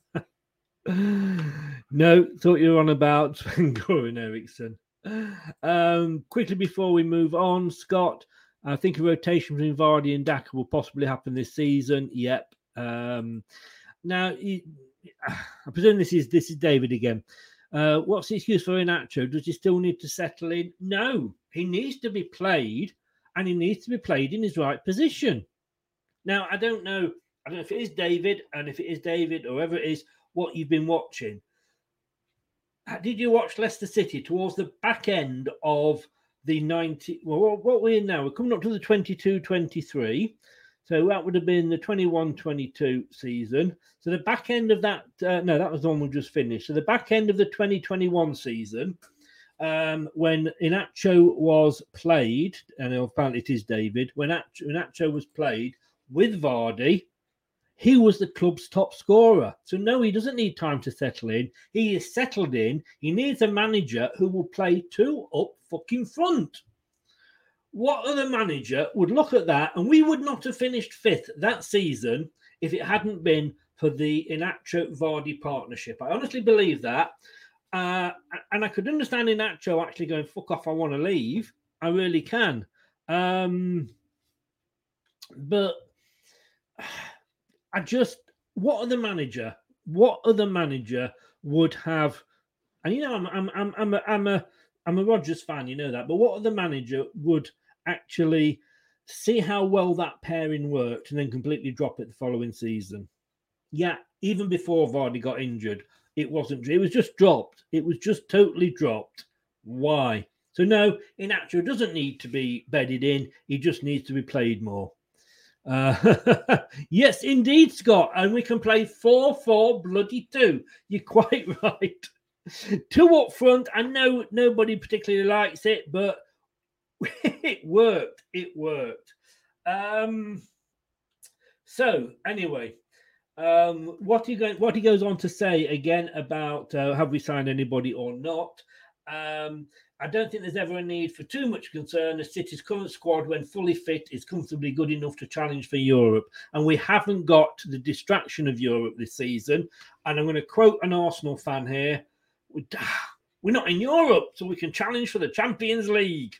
No, thought you were on about Sven-Goran Eriksson. Um, quickly before we move on, Scott, I think a rotation between Vardy and Daka will possibly happen this season. Yep. Um, now, I presume this is this is David again. Uh, what's the excuse for Iheanacho? Does he still need to settle in? No, he needs to be played, and he needs to be played in his right position. Now, I don't know. I don't know if it is David, and if it is David, or whoever it is, what you've been watching. Did you watch Leicester City towards the back end of the ninety? Well, what we're in now, we're coming up to the twenty-two twenty-three. So that would have been the twenty-one twenty-two season. So the back end of that, uh, no, that was the one we just finished. So the back end of the twenty twenty-one season, um, when Iheanacho was played, and apparently it is David, when Iheanacho was played with Vardy, he was the club's top scorer. So no, he doesn't need time to settle in. He is settled in. He needs a manager who will play two up fucking front. What other manager would look at that? And we would not have finished fifth that season if it hadn't been for the Iheanacho-Vardy partnership. I honestly believe that. Uh, and I could understand Iheanacho actually going, fuck off, I want to leave. I really can. Um, but I just, what other manager, what other manager would have, and you know, I'm, I'm, I'm, I'm a, I'm a I'm a Rodgers fan, you know that. But what other manager would actually see how well that pairing worked and then completely drop it the following season? Yeah, even before Vardy got injured, it wasn't. It was just dropped. It was just totally dropped. Why? So no, Iheanacho doesn't need to be bedded in. He just needs to be played more. Uh, yes, indeed, Scott. And we can play four four bloody two. You're quite right. Two up front. I know nobody particularly likes it, but it worked. It worked. Um, so anyway, um, what he go, what he goes on to say again about uh, have we signed anybody or not? Um, I don't think there's ever a need for too much concern as City's current squad, when fully fit, is comfortably good enough to challenge for Europe. And we haven't got the distraction of Europe this season. And I'm going to quote an Arsenal fan here. We're not in Europe, so we can challenge for the Champions League.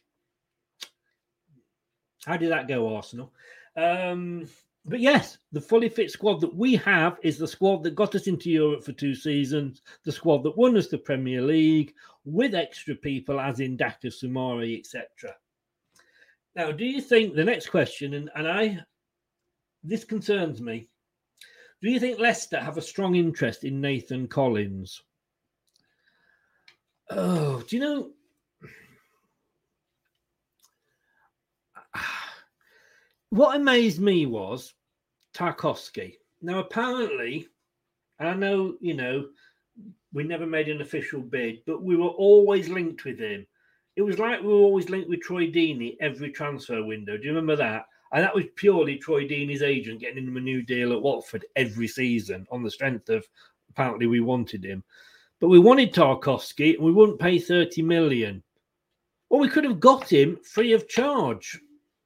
How did that go, Arsenal? Um, but yes, the fully fit squad that we have is the squad that got us into Europe for two seasons, the squad that won us the Premier League, with extra people, as in Daka, Soumare, et cetera. Now, do you think, the next question, and, and I, this concerns me, do you think Leicester have a strong interest in Nathan Collins? Oh, do you know, what amazed me was Tarkowski. Now, apparently, I know, you know, we never made an official bid, but we were always linked with him. It was like we were always linked with Troy Deeney every transfer window. Do you remember that? And that was purely Troy Deeney's agent getting him a new deal at Watford every season on the strength of, apparently, we wanted him. But we wanted Tarkowski and we wouldn't pay thirty million. Well, we could have got him free of charge.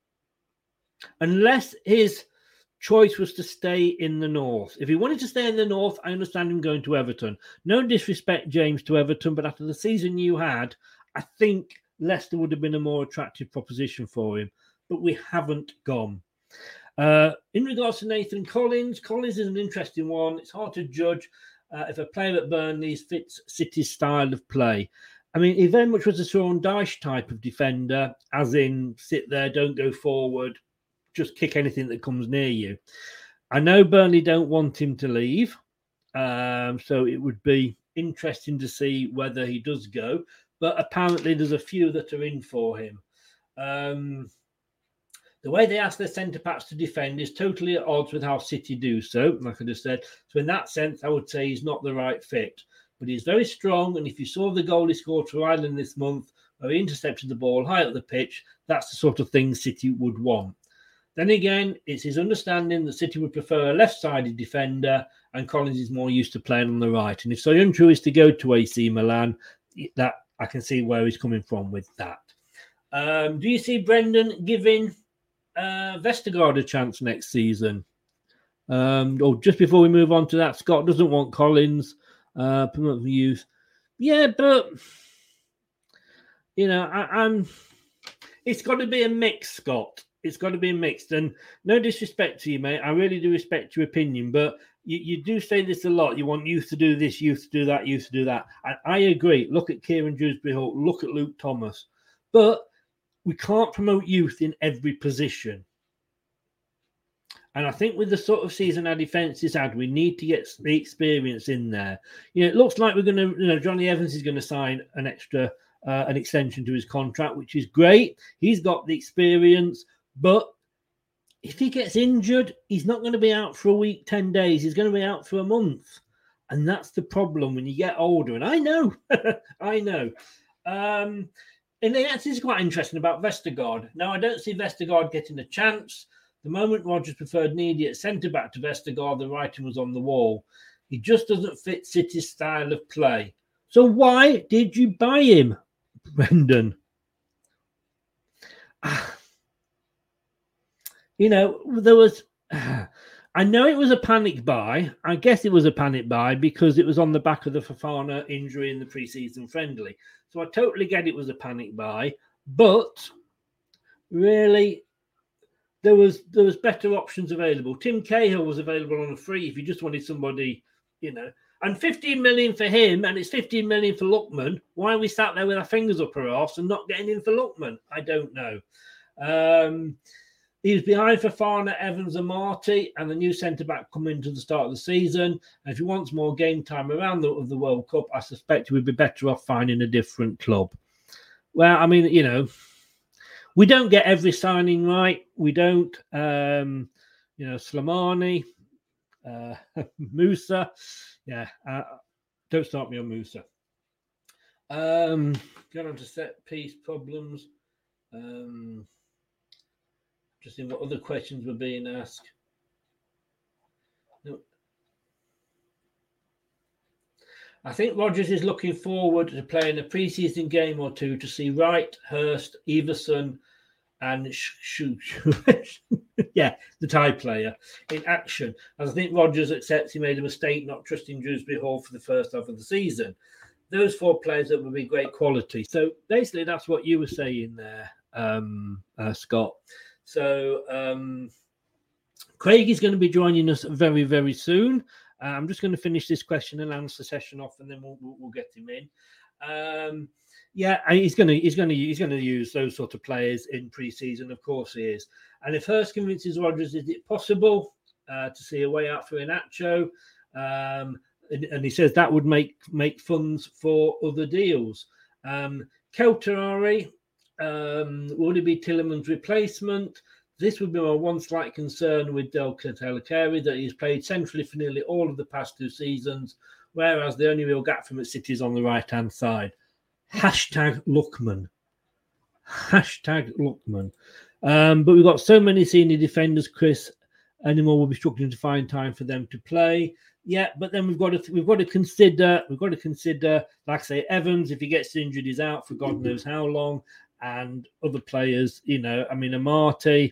Unless his choice was to stay in the north. If he wanted to stay in the north, I understand him going to Everton. No disrespect, James, to Everton, but after the season you had, I think Leicester would have been a more attractive proposition for him. But we haven't gone. Uh, in regards to Nathan Collins, Collins is an interesting one. It's hard to judge uh, if a player at Burnley fits City's style of play. I mean, he very much was a Sean Dyche type of defender, as in sit there, don't go forward, just kick anything that comes near you. I know Burnley don't want him to leave, um, so it would be interesting to see whether he does go. But apparently there's a few that are in for him. Um, the way they ask their centre-backs to defend is totally at odds with how City do so, like I just said. So in that sense, I would say he's not the right fit. But he's very strong, and if you saw the goal he scored for Ireland this month, where he intercepted the ball high up the pitch, that's the sort of thing City would want. Then again, it's his understanding that City would prefer a left-sided defender, and Collins is more used to playing on the right. And if Soyuncu is to go to A C Milan, that I can see where he's coming from with that. Um, do you see Brendan giving uh, Vestergaard a chance next season? Um, or just before we move on to that, Scott doesn't want Collins. Uh, promote for youth. Yeah, but, you know, I, I'm. It's got to be a mix, Scott. It's got to be mixed. And no disrespect to you, mate. I really do respect your opinion, but you, you do say this a lot. You want youth to do this, youth to do that, youth to do that. And I agree. Look at Kieran Dewsbury-Hall. Look at Luke Thomas. But we can't promote youth in every position. And I think with the sort of season our defence has had, we need to get the experience in there. You know, it looks like we're going to, you know, Johnny Evans is going to sign an extra, uh, an extension to his contract, which is great. He's got the experience. But if he gets injured, he's not going to be out for a week, ten days. He's going to be out for a month. And that's the problem when you get older. And I know, I know. Um, and this is quite interesting about Vestergaard. Now, I don't see Vestergaard getting a chance. The moment Rodgers preferred Needy at centre-back to Vestergaard, the writing was on the wall. He just doesn't fit City's style of play. So why did you buy him, Brendan? Ah. You know, there was, I know it was a panic buy. I guess it was a panic buy because it was on the back of the Fofana injury in the pre-season friendly. So I totally get it was a panic buy. But really, there was there was better options available. Tim Cahill was available on a free if you just wanted somebody, you know. And fifteen million for him, and it's fifteen million for Lookman. Why are we sat there with our fingers up our arse and not getting in for Lookman? I don't know. Um, he was behind Fofana, Evans and Marty, and the new centre-back coming to the start of the season. And if he wants more game time around the, of the World Cup, I suspect he would be better off finding a different club. Well, I mean, you know, we don't get every signing right. We don't, um, you know, Slimani, uh, Musa. Yeah, uh, don't start me on Musa. Um, going on to set piece problems. Um, just seeing what other questions were being asked. No. I think Rodgers is looking forward to playing a pre-season game or two to see Wright, Hurst, Everson, and Sh- Sh- Sh- yeah, the tie player in action. As I think Rodgers accepts he made a mistake not trusting Dewsbury Hall for the first half of the season. Those four players that would be great quality. So basically, that's what you were saying there, um, uh, Scott. So um, Craig is going to be joining us very, very soon. Uh, I'm just going to finish this question and answer session off, and then we'll, we'll, we'll get him in. Um, yeah, he's going to he's going to he's going to use those sort of players in pre-season. Of course, he is. And if Hurst convinces Rodgers, is it possible uh, to see a way out for Iheanacho? Um, and, and he says that would make make funds for other deals. Um, Keltarari, um, would it be Tielemans' replacement? This would be my one slight concern with Del Ketelikeri, that he's played centrally for nearly all of the past two seasons, whereas the only real gap from at City is on the right-hand side. Hashtag Lookman. Hashtag Lookman. Um, but we've got so many senior defenders, Chris. Anymore will be struggling to find time for them to play. Yeah, but then we've got to we've got to consider we've got to consider, like I say, Evans, if he gets injured, he's out for God knows how long, and other players. You know, I mean, Amati.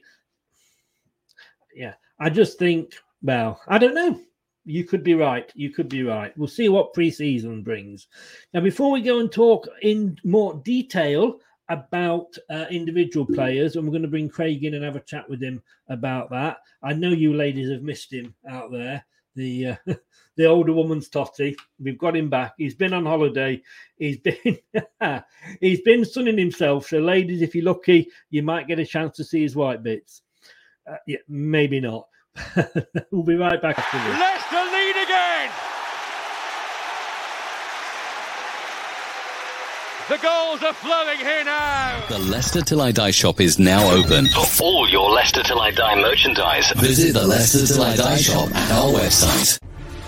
Yeah, I just think. Well, I don't know. You could be right. You could be right. We'll see what pre-season brings. Now, before we go and talk in more detail about uh, individual players, and we're going to bring Craig in and have a chat with him about that. I know you ladies have missed him out there. The uh, the older woman's totty. We've got him back. He's been on holiday. He's been he's been sunning himself. So, ladies, if you're lucky, you might get a chance to see his white bits. Uh, yeah, maybe not. We'll be right back after this. Leicester lead again. The goals are flowing here now. The Leicester Till I Die shop is now open. For all your Leicester Till I Die merchandise, visit the Leicester Till I Die shop at our website.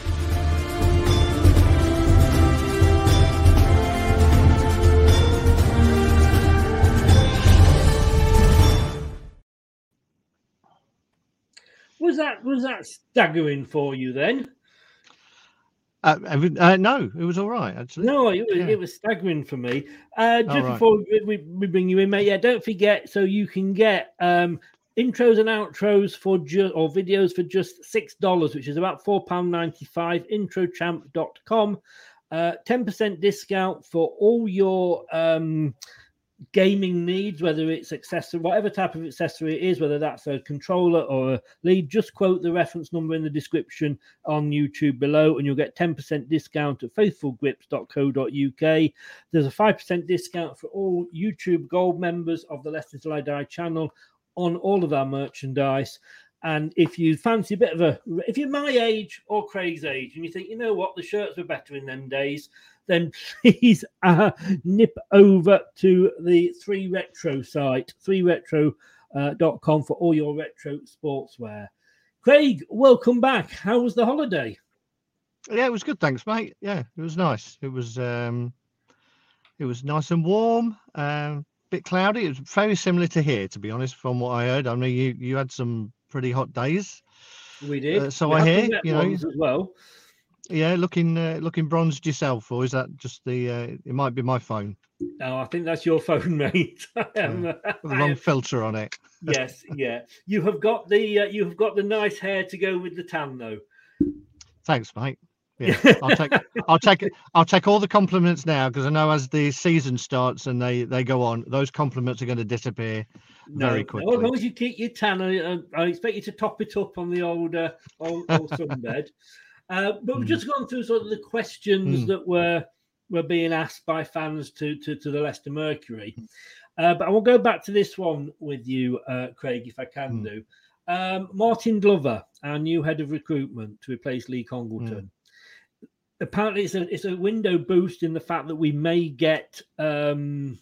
Was that was that staggering for you then? Uh, uh, no, it was all right, actually. No, it was, yeah. it was staggering for me. Uh, just right. before we, we bring you in, mate, yeah, don't forget, so you can get um, intros and outros for ju- or videos for just six dollars, which is about four pounds ninety-five, intro champ dot com. Uh, ten percent discount for all your um, gaming needs, whether it's accessory, whatever type of accessory it is, whether that's a controller or a lead. Just quote the reference number in the description on YouTube below and you'll get ten percent discount at faithful grips dot co dot uk. There's a five percent discount for all YouTube Gold members of the Leicester Till I Die channel on all of our merchandise. And if you fancy a bit of a, if you're my age or Craig's age and you think, you know what, the shirts were better in them days, then please uh, nip over to the three retro site, three retro dot com, uh, for all your retro sportswear. Craig, welcome back. How was the holiday? Yeah, it was good, thanks, mate. Yeah, it was nice. It was um, it was nice and warm. Um, bit cloudy. It was very similar to here, to be honest, from what I heard. I mean, you you had some pretty hot days. We did. Uh, so we I hear, you know, as well. Yeah, looking uh, looking bronzed yourself, or is that just the? Uh, it might be my phone. No, I think that's your phone, mate. I am, uh, with the wrong filter on it. Yes, yeah. You have got the uh, you have got the nice hair to go with the tan, though. Thanks, mate. Yeah, I'll take I'll take I'll take all the compliments now, because I know as the season starts and they, they go on, those compliments are going to disappear no, very quickly. No, as long as you keep your tan, I, I expect you to top it up on the old uh, old, old sunbed. Uh, but mm. we've just gone through sort of the questions mm. that were were being asked by fans to to, to the Leicester Mercury. Uh, but I will go back to this one with you, uh, Craig, if I can mm. do. Um, Martin Glover, our new head of recruitment to replace Lee Congleton. Mm. Apparently, it's a it's a window boost in the fact that we may get um,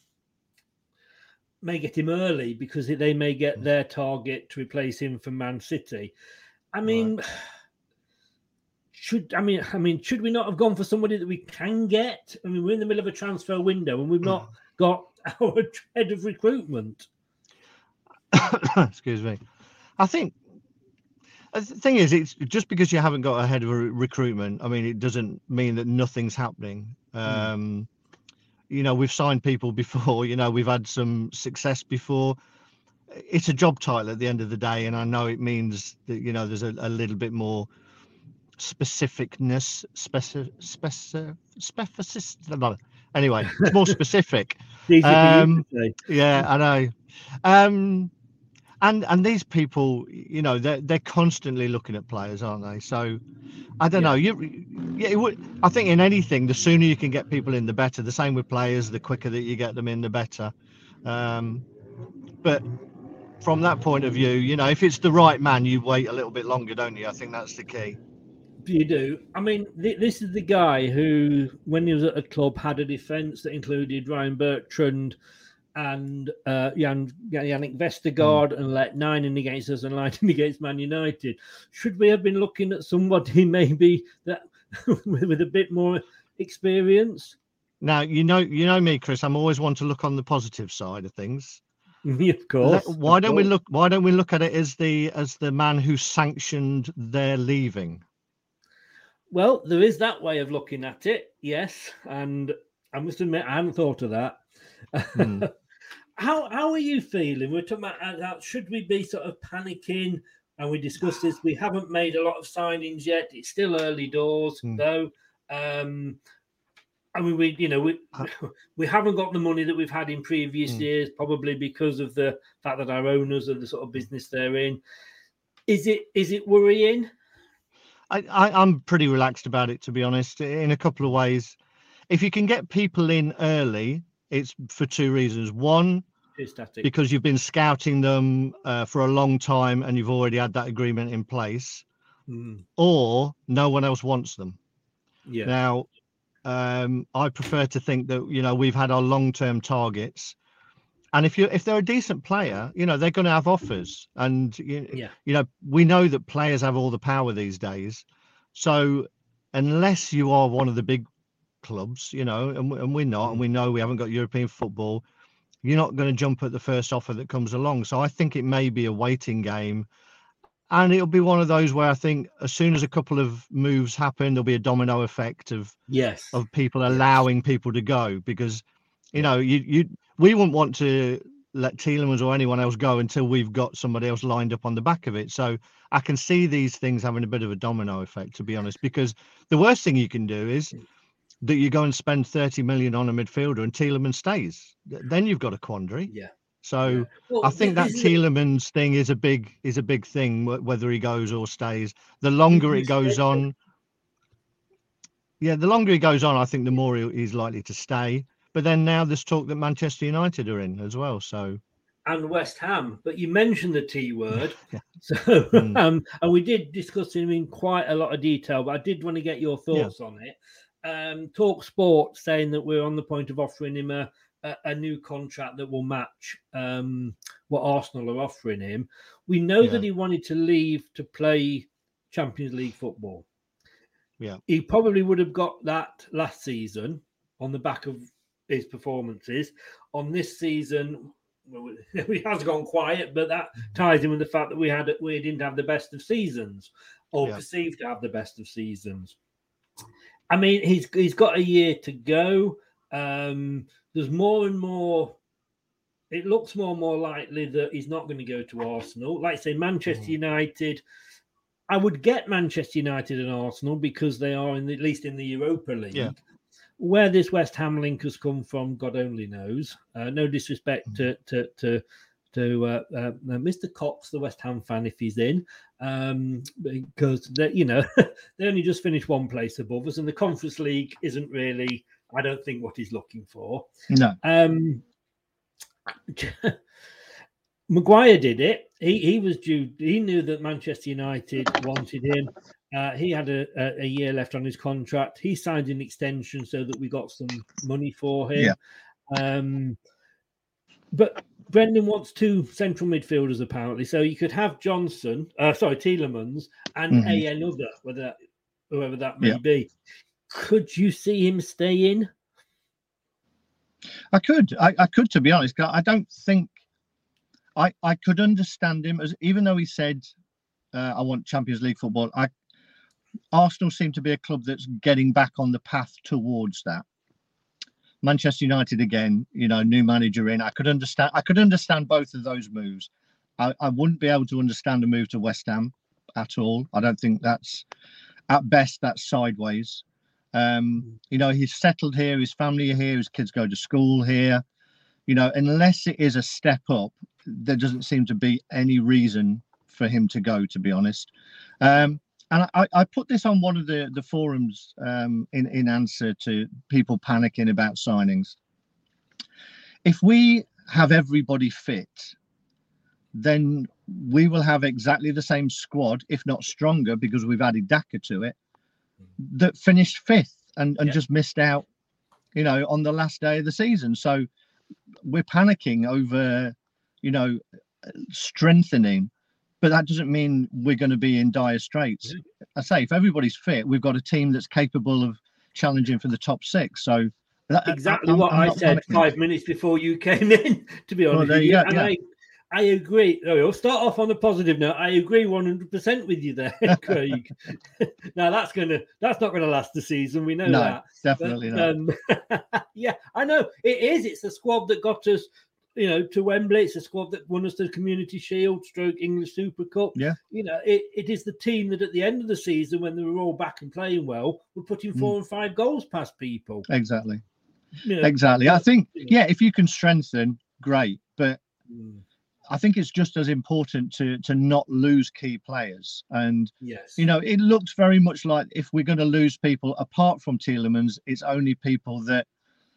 may get him early because they may get their target to replace him from Man City. I mean. Right. Should I mean I mean should we not have gone for somebody that we can get? I mean, we're in the middle of a transfer window and we've not got our head of recruitment. Excuse me. I think the thing is, it's just because you haven't got a head of recruitment. I mean, it doesn't mean that nothing's happening. Um, mm. You know, we've signed people before. You know, we've had some success before. It's a job title at the end of the day, and I know it means that you know there's a, a little bit more specificness, specific, specific, specific. Anyway, it's more specific. um, yeah, I know. Um, and and these people, you know, they're they're constantly looking at players, aren't they? So, I don't yeah. know. You, yeah, it would. I think in anything, the sooner you can get people in, the better. The same with players. The quicker that you get them in, the better. Um, but from that point of view, you know, if it's the right man, you wait a little bit longer, don't you? I think that's the key. You do. I mean, th- this is the guy who, when he was at a club, had a defence that included Ryan Bertrand and uh, Jan, Yannick Vestergaard mm. and let nine in against us and nine against Man United. Should we have been looking at somebody maybe that with, with a bit more experience? Now, you know, you know me, Chris. I'm always one to look on the positive side of things. Of course. Why of don't course. we look? Why don't we look at it as the as the man who sanctioned their leaving? Well, there is that way of looking at it, yes. And I must admit, I hadn't thought of that. Mm. how how are you feeling? We're talking about, should we be sort of panicking? And we discussed this. We haven't made a lot of signings yet. It's still early doors, mm. though. Um, I mean, we you know we we haven't got the money that we've had in previous mm. years, probably because of the fact that our owners are the sort of business they're in. Is it is it worrying? I, I, I'm pretty relaxed about it, to be honest, in a couple of ways. If you can get people in early, it's for two reasons. One, because you've been scouting them uh, for a long time and you've already had that agreement in place, mm. or no one else wants them. Yeah. Now, um, I prefer to think that, you know, we've had our long-term targets. And if you if they're a decent player, you know, they're going to have offers. And, you, yeah. you know, we know that players have all the power these days. So unless you are one of the big clubs, you know, and, and we're not, and we know we haven't got European football, you're not going to jump at the first offer that comes along. So I think it may be a waiting game. And it'll be one of those where I think as soon as a couple of moves happen, there'll be a domino effect of yes of people allowing yes. people to go, because, you know, you you we wouldn't want to let Tielemans or anyone else go until we've got somebody else lined up on the back of it. So I can see these things having a bit of a domino effect, to be honest, because the worst thing you can do is that you go and spend thirty million on a midfielder and Tielemans stays. Then you've got a quandary. Yeah. So yeah. Well, I think that Tielemans thing is a big is a big thing, whether he goes or stays. The longer it goes on, yeah, the longer he goes on, I think the more he's likely to stay. But then now there's talk that Manchester United are in as well. So and West Ham, but you mentioned the T word, yeah. so mm. um, and we did discuss him in quite a lot of detail. But I did want to get your thoughts yeah. on it. Um, Talk Sport saying that we're on the point of offering him a. a new contract that will match um, what Arsenal are offering him. We know yeah. that he wanted to leave to play Champions League football. Yeah, he probably would have got that last season on the back of his performances. On this season, well, he has gone quiet, but that ties in with the fact that we had we didn't have the best of seasons, or yeah. perceived to have the best of seasons. I mean, he's he's got a year to go. Um, There's more and more, it looks more and more likely that he's not going to go to Arsenal. Like I say, Manchester mm. United, I would get Manchester United and Arsenal because they are in the, at least in the Europa League. Yeah. Where this West Ham link has come from, God only knows. Uh, no disrespect mm. to, to, to, to uh, uh, Mister Cox, the West Ham fan, if he's in, um, because they, you know they only just finished one place above us, and the Conference League isn't really, I don't think, what he's looking for. No. Um, Maguire did it. He he was due. He knew that Manchester United wanted him. Uh, he had a, a, a year left on his contract. He signed an extension so that we got some money for him. Yeah. Um, but Brendan wants two central midfielders apparently, so you could have Johnson, uh, sorry, Tielemans, and Mm-hmm. a another, whether whoever that may Yeah. be. Could you see him stay in? I could. I, I could, to be honest. I don't think I, I could understand him, as even though he said, uh, I want Champions League football. I Arsenal seem to be a club that's getting back on the path towards that. Manchester United again, you know, new manager in. I could understand. I could understand both of those moves. I, I wouldn't be able to understand a move to West Ham at all. I don't think that's, at best, that's sideways. Um, you know, he's settled here. His family are here. His kids go to school here. You know, unless it is a step up, there doesn't seem to be any reason for him to go, to be honest. Um, and I, I put this on one of the, the forums um, in, in answer to people panicking about signings. If we have everybody fit, then we will have exactly the same squad, if not stronger, because we've added Daka to it, that finished fifth and, and Yeah. just missed out, you know, on the last day of the season. So we're panicking over, you know, strengthening, but that doesn't mean we're going to be in dire straits. Yeah. I say, if everybody's fit, we've got a team that's capable of challenging for the top six. So that, Exactly I'm- what I'm I not said panicking. five minutes before you came in, to be honest there with you you. go, And yeah. I, I agree. Oh, I'll start off on a positive note. I agree one hundred percent with you there, Craig. Now that's gonna that's not gonna last the season. We know No, that. definitely But, not. um, yeah, I know it is. It's the squad that got us, you know, to Wembley. It's the squad that won us the Community Shield, stroke English Super Cup. Yeah. You know, it, it is the team that at the end of the season, when they were all back and playing well, were putting Mm. four and five goals past people. Exactly. You know, Exactly. I but- think, yeah, if you can strengthen, great. But Mm, I think it's just as important to to not lose key players. And, yes. you know, it looks very much like if we're going to lose people apart from Tielemans, it's only people that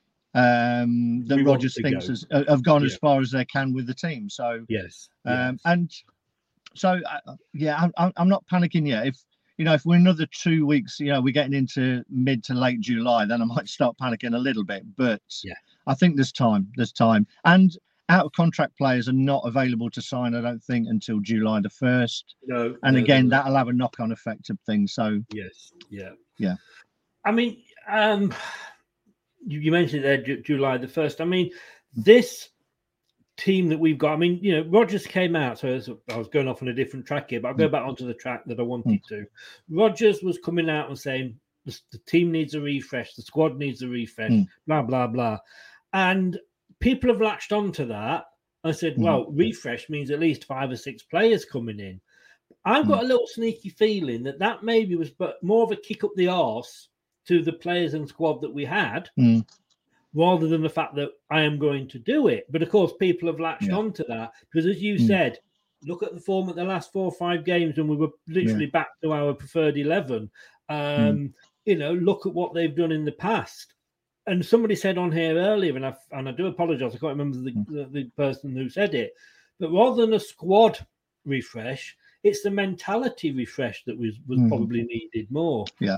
um, that We want Rodgers to thinks go. has, uh, have gone as Yeah. far as they can with the team. So, Yes. um, yes. and so, uh, yeah, I'm- I'm, I'm not panicking yet. If, you know, if we're another two weeks, you know, we're getting into mid to late July, then I might start panicking a little bit. But Yeah. I think there's time. There's time. And out of contract players are not available to sign, I don't think, until July the first. No. And no, again, no, no. that'll have a knock-on effect of things. So, Yes. Yeah. Yeah. I mean, um, you, you mentioned there Ju- July the first. I mean, this team that we've got. I mean, you know, Rodgers came out. So as I was going off on a different track here, but I'll go back onto the track that I wanted to. Rodgers was coming out and saying the, the team needs a refresh, the squad needs a refresh, Mm. blah blah blah, and people have latched onto that. I said, Mm. well, refresh means at least five or six players coming in. I've got a little sneaky feeling that that maybe was but more of a kick up the arse to the players and squad that we had, Mm. rather than the fact that I am going to do it. But of course, people have latched Yeah. onto that because, as you Mm. said, look at the form at the last four or five games when we were literally back to our preferred eleven. Um, You know, look at what they've done in the past. And somebody said on here earlier, and I and I do apologise, I can't remember the, the, the person who said it, but rather than a squad refresh, it's the mentality refresh that was was Mhm. probably needed more. Yeah.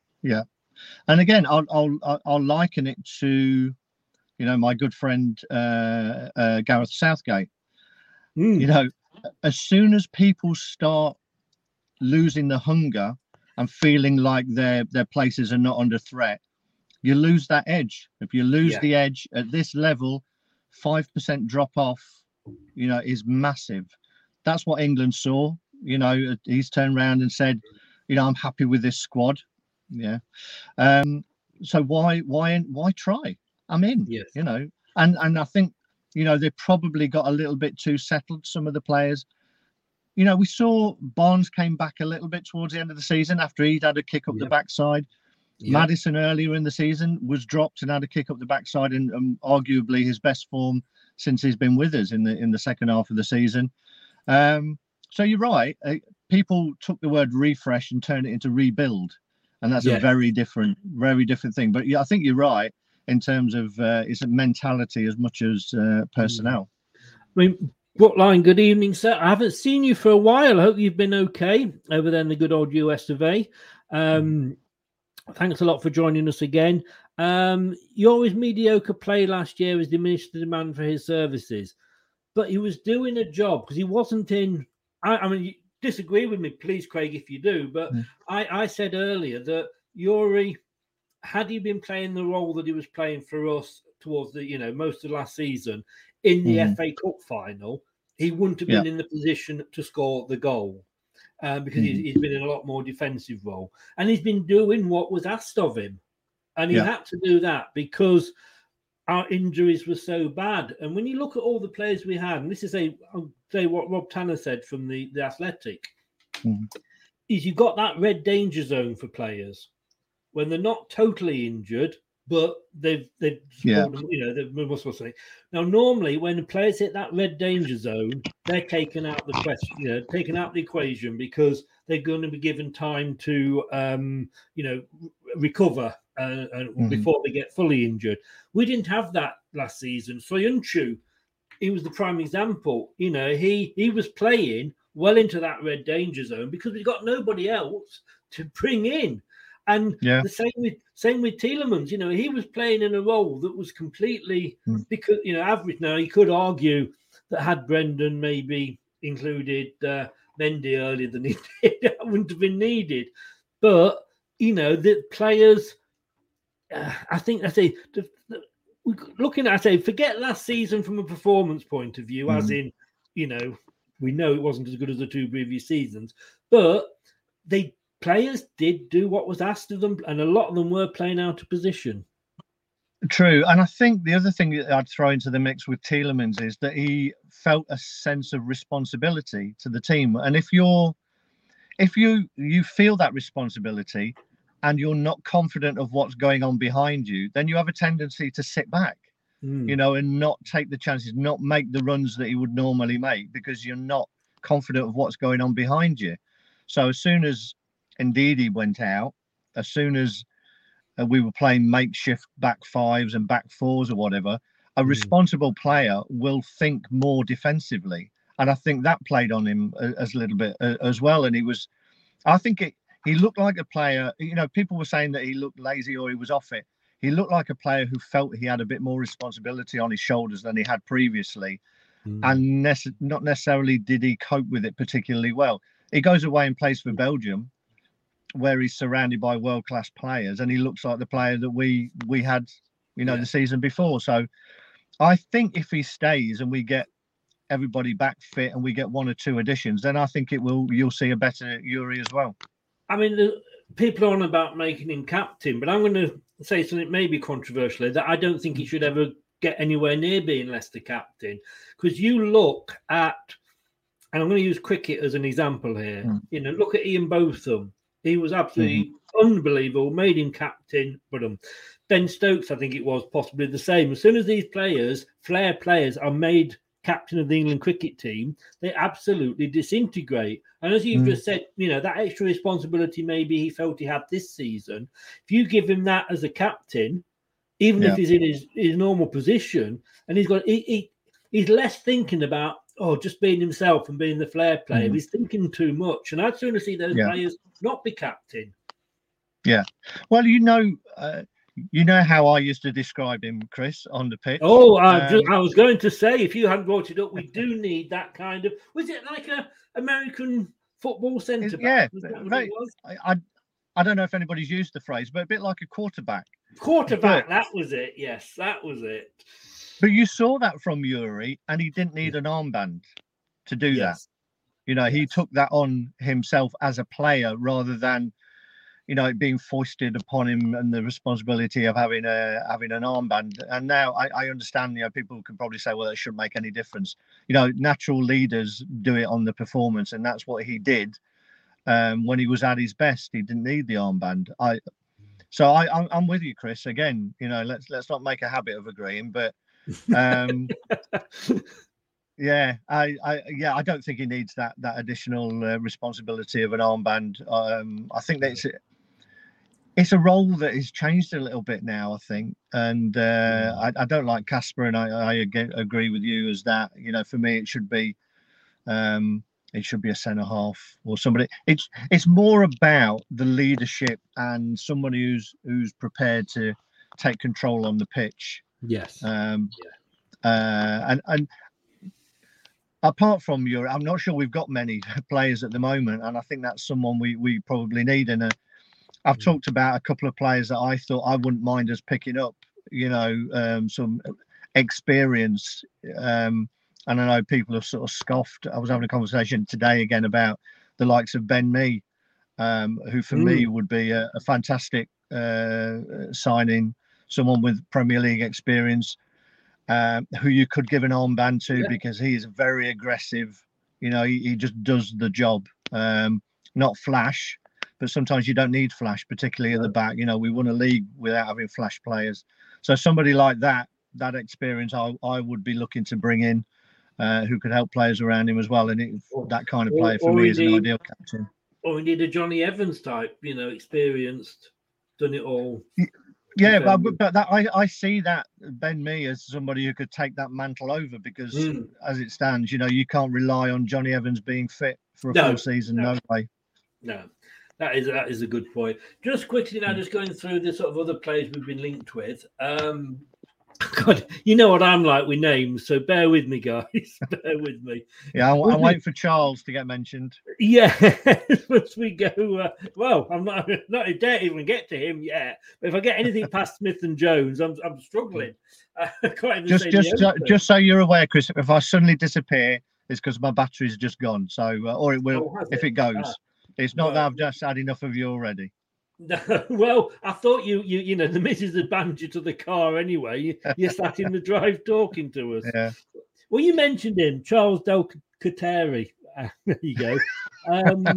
And again, I'll I'll I'll- I'll liken it to, you know, my good friend uh, uh, Gareth Southgate. Mm. You know, as soon as people start losing the hunger and feeling like their their places are not under threat, you lose that edge. If you lose Yeah. the edge at this level, five percent drop off, you know, is massive. That's what England saw. You know, he's turned around and said, you know, I'm happy with this squad. Yeah. Um, so why why why try? I'm in. Yes. You know, and and I think, you know, they probably got a little bit too settled, some of the players. You know, we saw Barnes came back a little bit towards the end of the season after he'd had a kick up Yeah. the backside. Yeah. Maddison earlier in the season was dropped and had a kick up the backside, and um, arguably his best form since he's been with us in the in the second half of the season. Um, so you're right. Uh, people took the word refresh and turned it into rebuild, and that's yeah. a very different, very different thing. But yeah, I think you're right in terms of uh, it's a mentality as much as uh, personnel. I mean, Brookline, good evening, sir. I haven't seen you for a while. I hope you've been okay over there in the good old U S of A. Um, Thanks a lot for joining us again. Um, Yuri's mediocre play last year has diminished the demand for his services, but he was doing a job because he wasn't in. I, I mean, disagree with me, please, Craig, if you do. But mm. I, I said earlier that Yuri, had he been playing the role that he was playing for us towards the, you know, most of last season in the mm. F A Cup final, he wouldn't have been yeah. in the position to score the goal. Um, because mm-hmm. he's, he's been in a lot more defensive role, and he's been doing what was asked of him, and he yeah. had to do that because our injuries were so bad. And when you look at all the players we had, and this is a I'll say what Rob Tanner said from the, the Athletic, mm-hmm. is you've got that red danger zone for players when they're not totally injured, but they've they've yeah. you know they've muscle say. Now normally when the players hit that red danger zone, they're taken out the question, you know, taken out the equation because they're going to be given time to um, you know recover uh, and mm-hmm. before they get fully injured. We didn't have that last season. Soyuncu, he was the prime example. You know, he he was playing well into that red danger zone because we've got nobody else to bring in. And yeah. the same with same with Tielemans, you know, he was playing in a role that was completely mm. because you know average. Now you could argue that had Brendan maybe included uh, Mendy earlier than he did, that wouldn't have been needed. But you know the players, uh, I think I say the, the, looking at I say forget last season from a performance point of view, mm. as in you know we know it wasn't as good as the two previous seasons, but they. Players did do what was asked of them, and a lot of them were playing out of position. True. And I think the other thing that I'd throw into the mix with Tielemans is that he felt a sense of responsibility to the team. And if you're, if you you feel that responsibility and you're not confident of what's going on behind you, then you have a tendency to sit back, mm. you know, and not take the chances, not make the runs that you would normally make because you're not confident of what's going on behind you. So as soon as Indeed, he went out as soon as uh, we were playing makeshift back fives and back fours or whatever. A mm. responsible player will think more defensively, and I think that played on him as a little bit uh, as well. And he was, I think it. He looked like a player. You know, people were saying that he looked lazy or he was off it. He looked like a player who felt he had a bit more responsibility on his shoulders than he had previously, mm. and nece- not necessarily did he cope with it particularly well. He goes away and plays for Belgium, where he's surrounded by world-class players, and he looks like the player that we we had, you know, yeah. the season before. So I think if he stays and we get everybody back fit and we get one or two additions, then I think it will. You'll see a better Yuri as well. I mean, the, people are on about making him captain, but I'm going to say something maybe controversially that I don't think he should ever get anywhere near being Leicester captain, because you look at, and I'm going to use cricket as an example here. Mm. You know, look at Ian Botham. He was absolutely mm-hmm. unbelievable, made him captain. But um, Ben Stokes, I think it was possibly the same. As soon as these players, flair players, are made captain of the England cricket team, they absolutely disintegrate. And as you've mm. just said, you know, that extra responsibility maybe he felt he had this season, if you give him that as a captain, even yeah. if he's in his, his normal position, and he's got he, he he's less thinking about, oh, just being himself and being the flair player. Mm. He's thinking too much. And I'd sooner see those yeah. players not be captain. Yeah. Well, you know, uh, you know how I used to describe him, Chris, on the pitch. Oh, I, um, just, I was going to say, if you hadn't brought it up, we do need that kind of. Was it like a American football centre back? Yeah. Very, I, I I don't know if anybody's used the phrase, but a bit like a quarterback. Quarterback. But, that was it. Yes, that was it. But you saw that from Yuri, and he didn't need an armband to do yes. that. You know, yes. he took that on himself as a player rather than, you know, it being foisted upon him and the responsibility of having a having an armband. And now I, I understand, you know, people can probably say, well, it shouldn't make any difference. You know, natural leaders do it on the performance, and that's what he did um, when he was at his best. He didn't need the armband. I So I, I'm, I'm with you, Chris. Again, you know, let's let's not make a habit of agreeing, but um, yeah, I, I yeah, I don't think he needs that that additional uh, responsibility of an armband. Um, I think that it's it's a role that has changed a little bit now, I think, and uh, I, I don't like Casper, and I, I agree with you as that. You know, for me, it should be. Um, It should be a centre half or somebody. It's it's more about the leadership and somebody who's who's prepared to take control on the pitch. Yes. Um, yeah. uh, and and apart from Europe, I'm not sure we've got many players at the moment, and I think that's someone we we probably need. And uh, I've mm. talked about a couple of players that I thought I wouldn't mind us picking up. You know, um, some experience. Um, And I know people have sort of scoffed. I was having a conversation today again about the likes of Ben Mee, um, who for mm. me would be a, a fantastic uh, signing, someone with Premier League experience, um, who you could give an armband to yeah. because he is very aggressive. You know, he, he just does the job. Um, not flash, but sometimes you don't need flash, particularly at the back. You know, we won a league without having flash players. So somebody like that, that experience, I, I would be looking to bring in. Uh, who could help players around him as well, and it, that kind of player for or me is an ideal captain. Or indeed a Johnny Evans type, you know, experienced, done it all. Yeah, but, but that I, I see that Ben Mee as somebody who could take that mantle over because, mm. as it stands, you know, you can't rely on Johnny Evans being fit for a no, full season. No. no way. No, that is that is a good point. Just quickly now, just going through the sort of other players we've been linked with. Um, God, you know what I'm like with names, so bear with me, guys. Bear with me. Yeah, I'm, I'm waiting for Charles to get mentioned. Yeah, once we go. Uh, well, I'm not. Not I dare even get to him yet. But if I get anything past Smith and Jones, I'm I'm struggling. Uh, just, just, uh, just so you're aware, Chris. If I suddenly disappear, it's because my battery's just gone. So, uh, or it will oh, if it, it goes. Ah, it's not right. that I've just had enough of you already. No, well, I thought you, you, you know, the missus had banned you to the car anyway. You, you sat in the drive talking to us. Yeah. Well, you mentioned him, Charles Del Cateri. Uh, there you go. Um,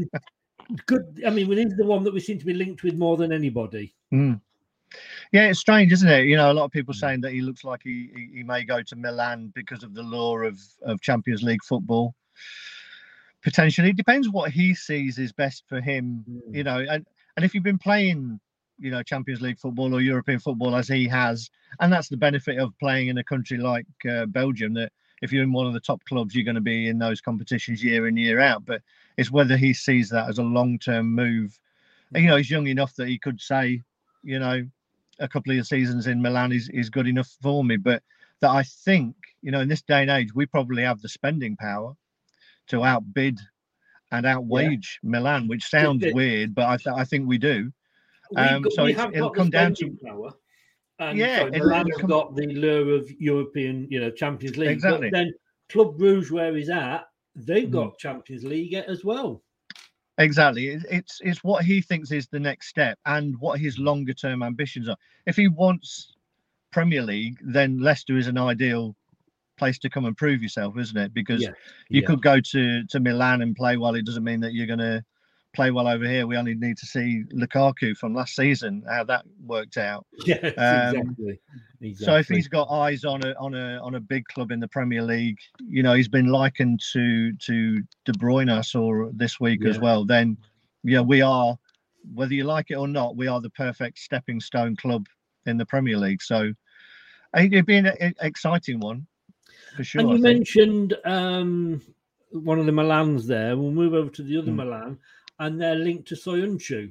good. I mean, well, he's the one that we seem to be linked with more than anybody. Mm. Yeah, it's strange, isn't it? You know, a lot of people saying that he looks like he, he, he may go to Milan because of the lure of, of Champions League football. Potentially, it depends what he sees is best for him. Mm. You know, and. And if you've been playing, you know, Champions League football or European football as he has, and that's the benefit of playing in a country like uh, Belgium, that if you're in one of the top clubs, you're going to be in those competitions year in, year out. But it's whether he sees that as a long-term move. And, you know, he's young enough that he could say, you know, a couple of seasons in Milan is, is good enough for me. But that I think, you know, in this day and age, we probably have the spending power to outbid and outwage yeah. Milan, which sounds weird, but I, th- I think we do. Um, got, so we it's, have it'll got come down to power. And yeah, so Milan has got the lure of European, you know, Champions League. Exactly. But then Club Brugge, where he's at, they've got mm. Champions League as well. Exactly. It, it's it's what he thinks is the next step and what his longer term ambitions are. If he wants Premier League, then Leicester is an ideal place to come and prove yourself, isn't it? Because yeah. you yeah. could go to to Milan and play well. It doesn't mean that you're going to play well over here. We only need to see Lukaku from last season, how that worked out. Yes, um, exactly. exactly. So if he's got eyes on a on a on a big club in the Premier League, you know, he's been likened to to De Bruyne I saw this week yeah. as well. Then, yeah, we are, whether you like it or not, we are the perfect stepping stone club in the Premier League. So it'd be an exciting one. For sure, and you mentioned um, one of the Milans there. We'll move over to the other mm. Milan, and they're linked to Soyuncu.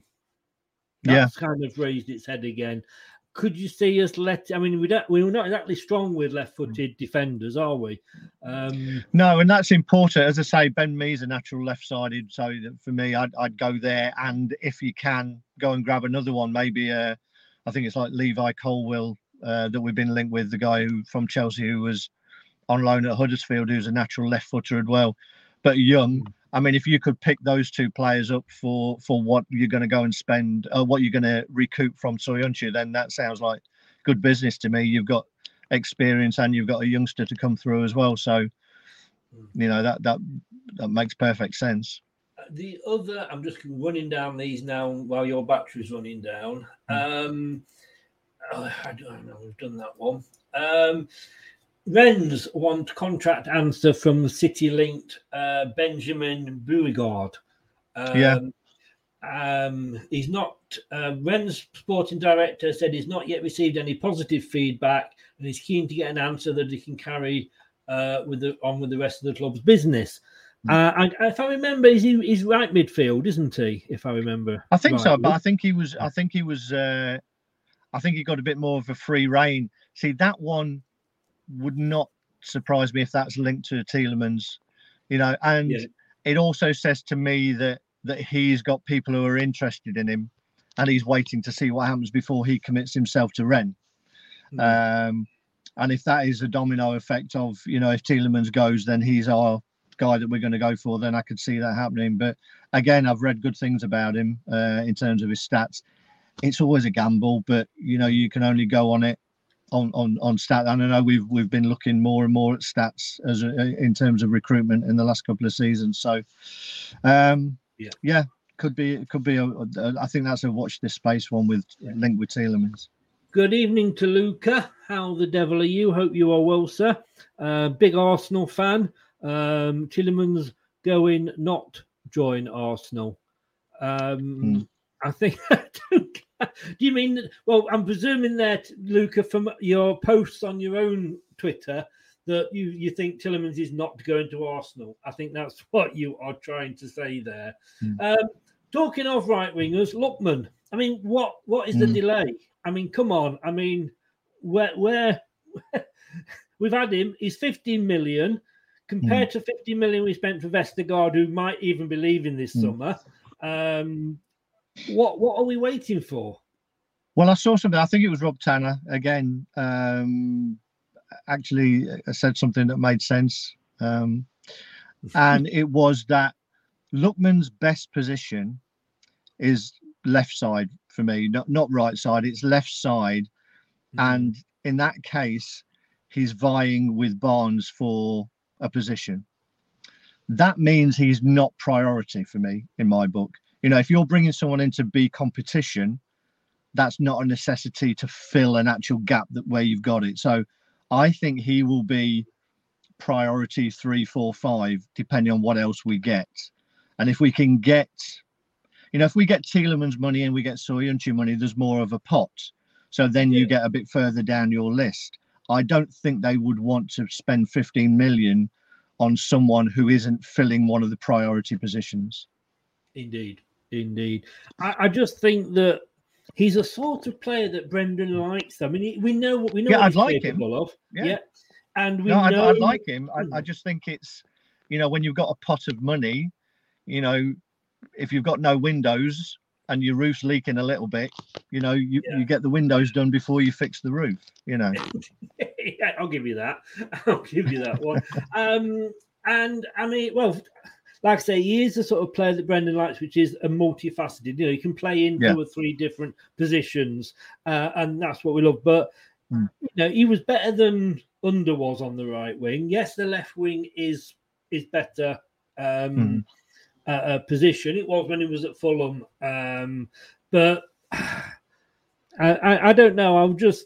That's yeah. kind of raised its head again. Could you see us let? I mean, we don't, we're not exactly strong with left-footed mm. defenders, are we? Um, no, and that's important. As I say, Ben Mee's a natural left-sided, so for me, I'd, I'd go there. And if you can, go and grab another one. Maybe uh, I think it's like Levi Colwill uh, that we've been linked with, the guy who from Chelsea who was on loan at Huddersfield, who's a natural left footer as well, but young. I mean, if you could pick those two players up for for what you're going to go and spend, or what you're going to recoup from Soyuncu, then that sounds like good business to me. You've got experience and you've got a youngster to come through as well. So, you know, that that that makes perfect sense. the other, I'm just running down these now while your battery's running down. Um, oh, I don't know, we've done that one. Um, Rennes want contract answer from City-linked uh, Benjamin Beauregard. Um, yeah. Um, he's not, uh, Rennes sporting director said he's not yet received any positive feedback and he's keen to get an answer that he can carry uh, with the, on with the rest of the club's business. Mm. Uh, and if I remember, he's, he's right midfield, isn't he? If I remember, I think right. so. But I think he was. I think he was. Uh, I think he got a bit more of a free rein. See, that one would not surprise me if that's linked to Tielemans, you know. And yeah. it also says to me that that he's got people who are interested in him, and he's waiting to see what happens before he commits himself to Rennes. Mm. Um, and if that is a domino effect of, you know, if Tielemans goes, then he's our guy that we're going to go for, then I could see that happening. But again, I've read good things about him uh, in terms of his stats. It's always a gamble, but you know, you can only go on it on on on stats. And I know we've we've been looking more and more at stats as a, in terms of recruitment in the last couple of seasons. So um, yeah, yeah, could be could be. A, a, I think that's a watch this space one with yeah. linked with Tielemans. Good evening to Luca. How the devil are you? Hope you are well, sir. Uh, big Arsenal fan. Um, Tielemans going not join Arsenal. Um, hmm. I think. Do you mean? Well, I'm presuming that, Luca, from your posts on your own Twitter, that you, you think Tielemans is not going to Arsenal. I think that's what you are trying to say there. Hmm. Um, talking of right wingers, Lookman. I mean, what what is the hmm. delay? I mean, come on. I mean, where where we've had him, he's fifteen million compared mm. to fifty million we spent for Vestergaard, who might even be leaving this mm. summer. Um, what what are we waiting for? Well, I saw something. I think it was Rob Tanner again. Um, actually, said something that made sense, um, and it was that Lookman's best position is left side for me, not not right side. It's left side, mm. and in that case, he's vying with Barnes for a position. That means he's not priority for me in my book. You know, if you're bringing someone in to be competition, that's not a necessity to fill an actual gap that where you've got it. So I think he will be priority three, four, five, depending on what else we get. And if we can get, you know, if we get Tielemans money and we get Soyuncu money, there's more of a pot. So then yeah. you get a bit further down your list. I don't think they would want to spend fifteen million on someone who isn't filling one of the priority positions. Indeed, indeed. I, I just think that he's a sort of player that Brendan likes. I mean, he, we know what we know. Yeah, what I'd he's like capable him. Of. Yeah. yeah, and we no, I'd, know. I'd like him. I, I just think it's, you know, when you've got a pot of money, you know, if you've got no windows and your roof's leaking a little bit, you know, you, yeah. you get the windows done before you fix the roof, you know. Yeah, I'll give you that. I'll give you that one. um, and I mean, well, like I say, he is the sort of player that Brendan likes, which is a multifaceted. You know, he can play in yeah. two or three different positions, uh, and that's what we love. But, mm. you know, he was better than Under was on the right wing. Yes, the left wing is is better. Um, mm. Uh, position. It was when he was at Fulham, um, but I, I, I don't know. I'm just,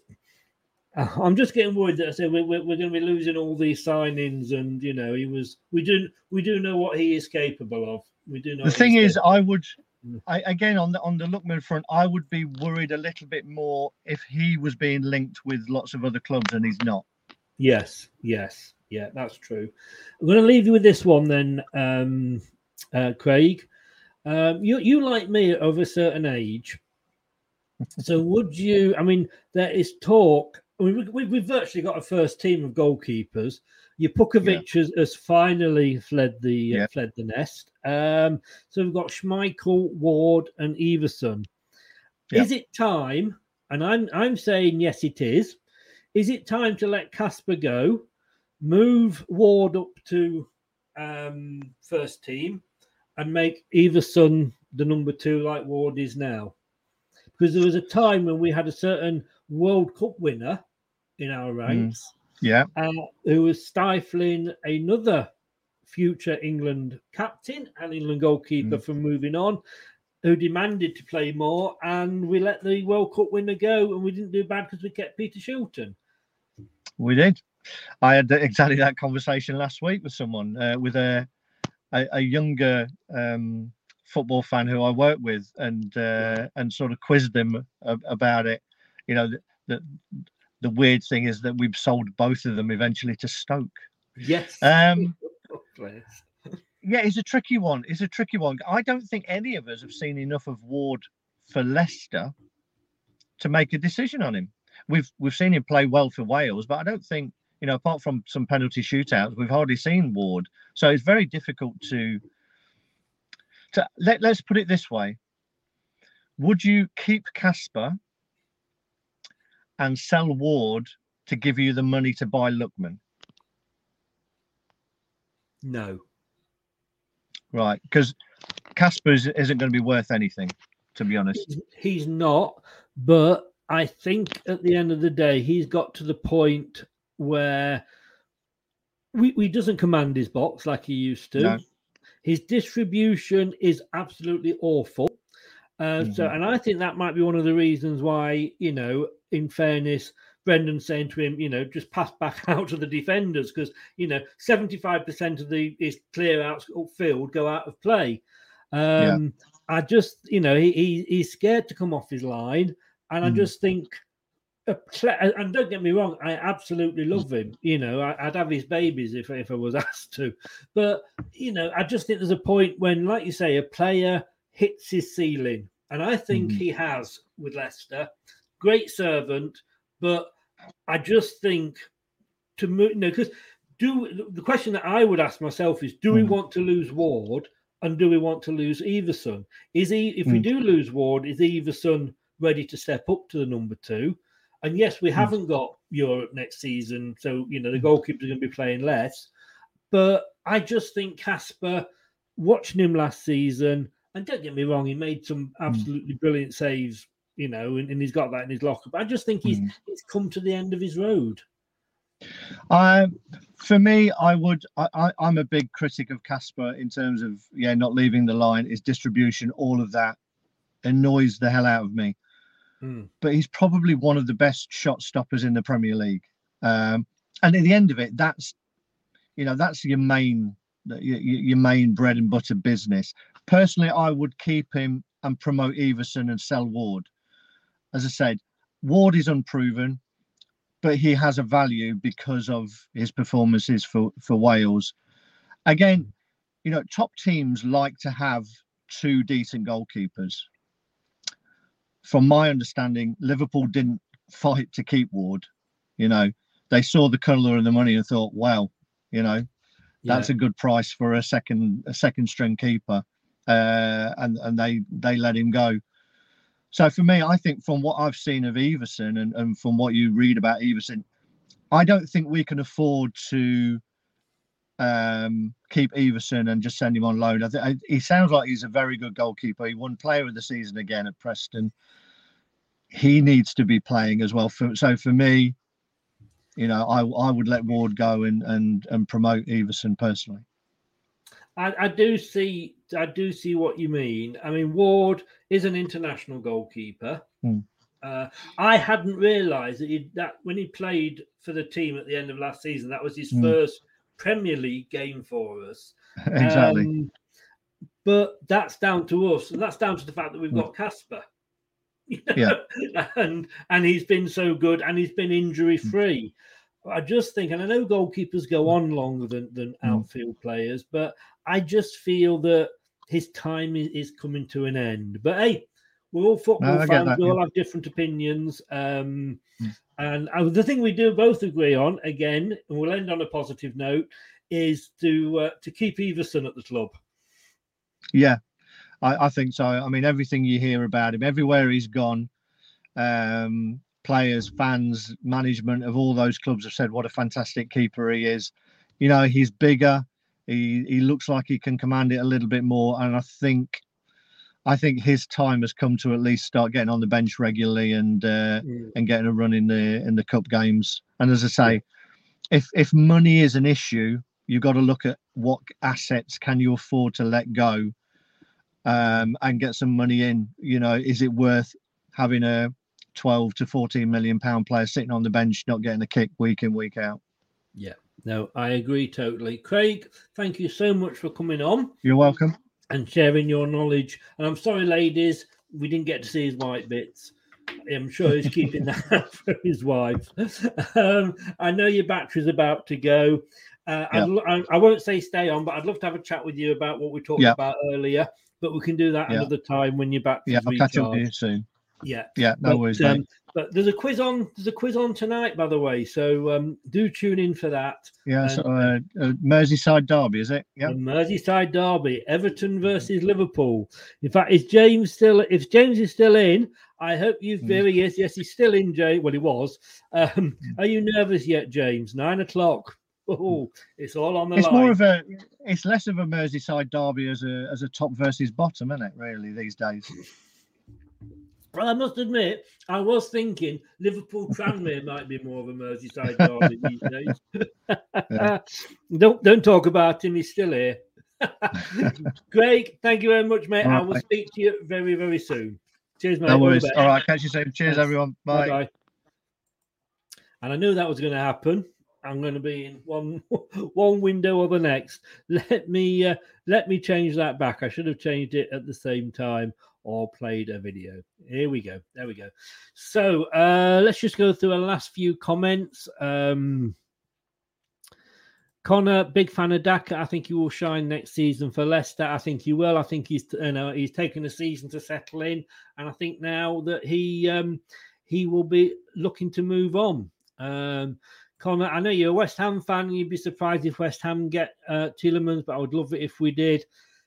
I'm just getting worried that I say we're, we're, we're going to be losing all these signings, and you know, he was. We do we do know what he is capable of. We do know. The thing is, I would, I again on the on the Lookman front, I would be worried a little bit more if he was being linked with lots of other clubs and he's not. Yes, yes, yeah, that's true. I'm going to leave you with this one then. Um, Uh, Craig, um, you you like me of a certain age, so would you? I mean, there is talk. I mean, we, we've virtually got a first team of goalkeepers. Jupukovic yeah. has, has finally fled the yeah. uh, fled the nest. Um, so we've got Schmeichel, Ward, and Everson. Yeah. Is it time? And I'm I'm saying yes, it is. Is it time to let Kasper go, move Ward up to um, first team, and make Everson the number two like Ward is now? Because there was a time when we had a certain World Cup winner in our ranks, mm. yeah, uh, who was stifling another future England captain and England goalkeeper Mm. from moving on, who demanded to play more, and we let the World Cup winner go, and we didn't do bad because we kept Peter Shilton. We did. I had exactly that conversation last week with someone, uh, with a a, a younger um, football fan who I work with, and uh, and sort of quizzed him about it. You know, the, the the weird thing is that we've sold both of them eventually to Stoke. Yes. Um, yeah, it's a tricky one. It's a tricky one. I don't think any of us have seen enough of Ward for Leicester to make a decision on him. We've we've seen him play well for Wales, but I don't think, you know, apart from some penalty shootouts, we've hardly seen Ward. So it's very difficult to to let, let's put it this way. Would you keep Kasper and sell Ward to give you the money to buy Lookman? No. Right, because Kasper isn't going to be worth anything, to be honest. He's not, but I think at the end of the day, he's got to the point where we, he doesn't command his box like he used to. No. His distribution is absolutely awful. Uh, mm-hmm. So, and I think that might be one of the reasons why, you know, in fairness, Brendan's saying to him, you know, just pass back out to the defenders, because, you know, seventy-five percent of the his clear outs upfield go out of play. Um, yeah. I just, you know, he, he he's scared to come off his line. And mm. I just think, a play, and don't get me wrong, I absolutely love him. You know, I, I'd have his babies if, if I was asked to. But, you know, I just think there's a point when, like you say, a player hits his ceiling. And I think mm. he has with Leicester. Great servant. But I just think to move, you know, because do the question that I would ask myself is: do mm. we want to lose Ward, and do we want to lose Everson? Is he, if mm. we do lose Ward, is Everson ready to step up to the number two? And yes, we mm. haven't got Europe next season, so you know the goalkeepers are going to be playing less. But I just think Kasper, watching him last season, and don't get me wrong, he made some absolutely mm. brilliant saves. You know, and, and he's got that in his locker. But I just think he's mm. he's come to the end of his road. Um, for me, I would. I, I, I'm a big critic of Kasper in terms of yeah, not leaving the line, his distribution, all of that annoys the hell out of me. Mm. But he's probably one of the best shot stoppers in the Premier League. Um, and at the end of it, that's you know that's your main your, your main bread and butter business. Personally, I would keep him and promote Everson and sell Ward. As I said, Ward is unproven, but he has a value because of his performances for, for Wales. Again, you know, top teams like to have two decent goalkeepers. From my understanding, Liverpool didn't fight to keep Ward. You know, they saw the colour and the money and thought, wow, you know, that's yeah. a good price for a second a second string keeper. Uh, and, and they, they let him go. So for me, I think from what I've seen of Everson and, and from what you read about Everson, I don't think we can afford to um, keep Everson and just send him on loan. I th- he sounds like he's a very good goalkeeper. He won Player of the Season again at Preston. He needs to be playing as well. For, so for me, you know, I I would let Ward go and and and promote Everson personally. I, I do see, I do see what you mean. I mean, Ward is an international goalkeeper. Mm. Uh, I hadn't realised that, he, that when he played for the team at the end of last season, that was his mm. first Premier League game for us. Exactly. Um, but that's down to us, and that's down to the fact that we've got Kasper. You know? Yeah. and and he's been so good, and he's been injury free. Mm. I just think, and I know goalkeepers go on longer than, than mm. outfield players, but I just feel that his time is, is coming to an end. But hey, we're all football no, fans. That, we all yeah. have different opinions. Um, mm. And uh, the thing we do both agree on, again, and we'll end on a positive note, is to uh, to keep Everson at the club. Yeah, I, I think so. I mean, everything you hear about him, everywhere he's gone, um, players, fans, management of all those clubs have said what a fantastic keeper he is. You know, he's bigger. He he looks like he can command it a little bit more, and I think, I think his time has come to at least start getting on the bench regularly and uh, mm. and getting a run in the in the cup games. And as I say, yeah. if if money is an issue, you've got to look at what assets can you afford to let go um, and get some money in. You know, is it worth having a twelve to fourteen million pound player sitting on the bench, not getting a kick week in, week out? Yeah, no, I agree totally. Craig, thank you so much for coming on. You're welcome. And sharing your knowledge. And I'm sorry, ladies, we didn't get to see his white bits. I'm sure he's keeping that for his wife. Um, I know your battery's about to go. Uh, Yeah. I'd, I, I won't say stay on, but I'd love to have a chat with you about what we talked Yeah. about earlier. But we can do that Yeah. another time when your battery's Yeah, I'll catch up with you recharged. soon. Yeah, Yeah, no but, worries, um, mate. but there's a quiz on. There's a quiz on tonight, by the way. So um, do tune in for that. Yeah, And, so, uh, uh, Merseyside derby, is it? Yeah. The Merseyside derby, Everton versus Liverpool. In fact, is James still? If James is still in, I hope you. Mm. There he is. Yes, he's still in. James. Well, he was. Um, are you nervous yet, James? Nine o'clock. Oh, it's all on the It's line. more of a, it's less of a Merseyside derby as a as a top versus bottom, isn't it? Really, these days. Well, I must admit, I was thinking Liverpool Tranmere might be more of a Merseyside derby these days. Yeah. Don't don't talk about him. He's still here. Craig, thank you very much, mate. All I right, will mate. speak to you very, very soon. Cheers, mate. No All the worries. best. All right, catch you soon. Cheers, Thanks. everyone. Bye. Bye-bye. And I knew that was going to happen. I'm going to be in one one window or the next. Let me uh, let me change that back. I should have changed it at the same time or played a video. Here we go. There we go. So uh, let's just go through a last few comments. Um, Connor, big fan of Daka. I think he will shine next season for Leicester. I think he will. I think he's you know he's taken a season to settle in, and I think now that he um, he will be looking to move on. Um, Connor, I know you're a West Ham fan, and you'd be surprised if West Ham get uh, Tielemans, but I would love it if we did.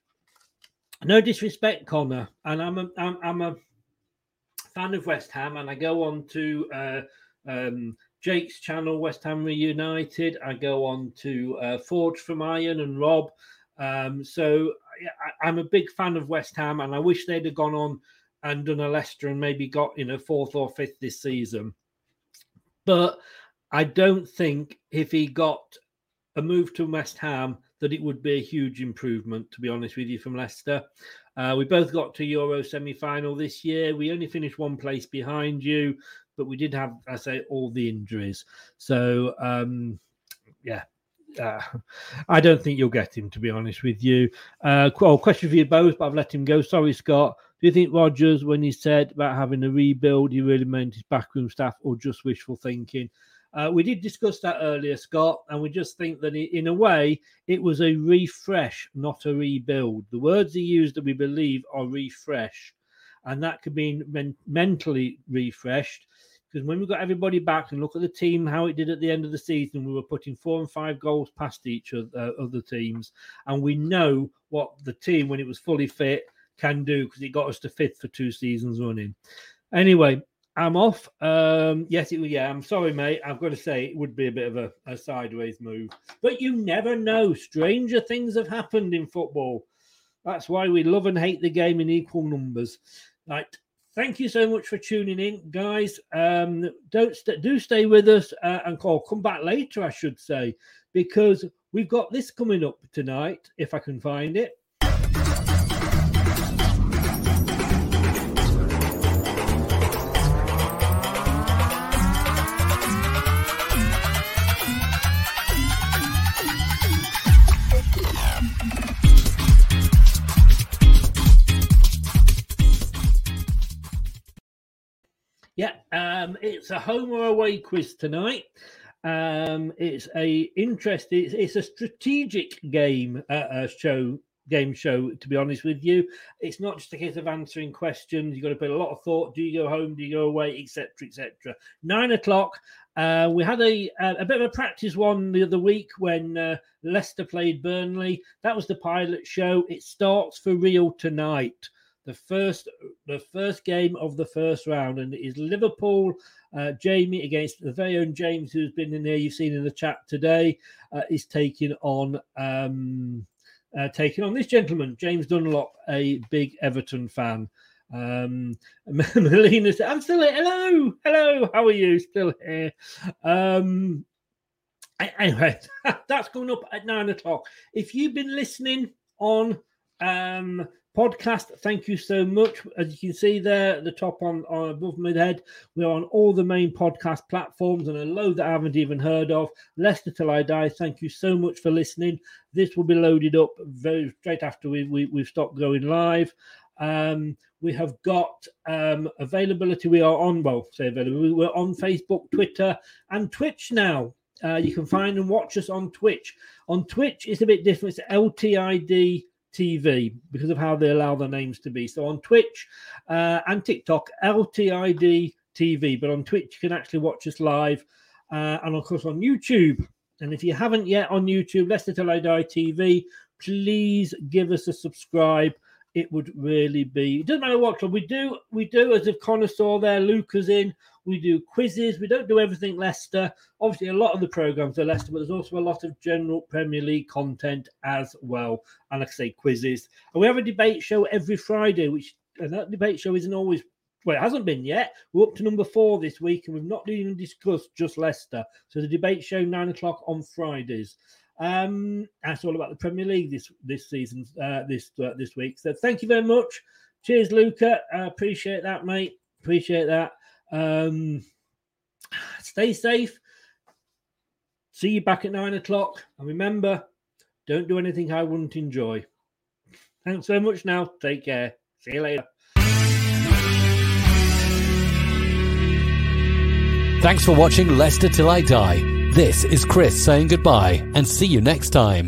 No disrespect, Connor, and I'm a I'm, I'm a fan of West Ham, and I go on to uh, um, Jake's channel, West Ham Reunited. I go on to uh, Forge from Iron and Rob. Um, so I, I'm a big fan of West Ham, and I wish they'd have gone on and done a Leicester and maybe got you know fourth or fifth this season. But I don't think if he got a move to West Ham that it would be a huge improvement, to be honest with you, from Leicester. Uh, we both got to Euro semi-final this year. We only finished one place behind you, but we did have, I say, all the injuries. So, um, yeah, uh, I don't think you'll get him, to be honest with you. Uh, well, question for you both, but I've let him go. Sorry, Scott. Do you think Rodgers, when he said about having a rebuild, he really meant his backroom staff or just wishful thinking? Uh, we did discuss that earlier, Scott, and we just think that in a way it was a refresh, not a rebuild. The words he used that we believe are refresh, and that could mean men- mentally refreshed, because when we got everybody back and look at the team, how it did at the end of the season, we were putting four and five goals past each of uh, other teams, and we know what the team, when it was fully fit, can do, because it got us to fifth for two seasons running. Anyway, I'm off. Um, yes, it, yeah, I'm sorry, mate. I've got to say it would be a bit of a, a sideways move. But you never know. Stranger things have happened in football. That's why we love and hate the game in equal numbers. Right. Thank you so much for tuning in, guys. Um, don't st- do stay with us uh, and call. Come back later, I should say, because we've got this coming up tonight, if I can find it. Yeah, um, it's a home or away quiz tonight. Um, it's a interesting. It's, it's a strategic game uh, uh, show. Game show. To be honest with you, it's not just a case of answering questions. You've got to put a lot of thought. Do you go home? Do you go away? Etc. Etc. Nine o'clock. Uh, we had a a bit of a practice one the other week when uh, Leicester played Burnley. That was the pilot show. It starts for real tonight. The first, the first game of the first round, and it is Liverpool, uh, Jamie against the very own James, who's been in there. You've seen in the chat today, uh, is taking on, um, uh, taking on this gentleman, James Dunlop, a big Everton fan. Um, Melina said, "I'm still here. Hello, hello. How are you? Still here." Um, Anyway, that's coming up at nine o'clock. If you've been listening on um, podcast, thank you so much. As you can see there at the top on, on above my head, we're on all the main podcast platforms and a load that I haven't even heard of. Leicester Till I Die, thank you so much for listening. This will be loaded up very straight after we, we, we've stopped going live. Um, we have got um, availability. We are on, well, say available. We're on Facebook, Twitter, and Twitch now. Uh, you can find and watch us on Twitch. On Twitch, it's a bit different. It's L T I D T V because of how they allow their names to be. So on Twitch uh, and TikTok, L T I D T V. But on Twitch, you can actually watch us live. Uh, and, of course, on YouTube. And if you haven't yet on YouTube, Leicester Till I Die T V, please give us a subscribe. It would really be. It doesn't matter what club we do. We do, as if Connor saw there, Luca's in. We do quizzes. We don't do everything Leicester. Obviously, a lot of the programs are Leicester, but there's also a lot of general Premier League content as well. And like I say, quizzes. And we have a debate show every Friday, which and that debate show isn't always, well, it hasn't been yet. We're up to number four this week, and we've not even discussed just Leicester. So the debate show, nine o'clock on Fridays. Um, that's all about the Premier League this this season, uh, this uh, this week. So thank you very much. Cheers, Luca. I appreciate that, mate. Appreciate that. Um, stay safe. See you back at nine o'clock. And remember, don't do anything I wouldn't enjoy. Thanks so much now. Take care. See you later. Thanks for watching Leicester Till I Die. This is Chris saying goodbye and see you next time.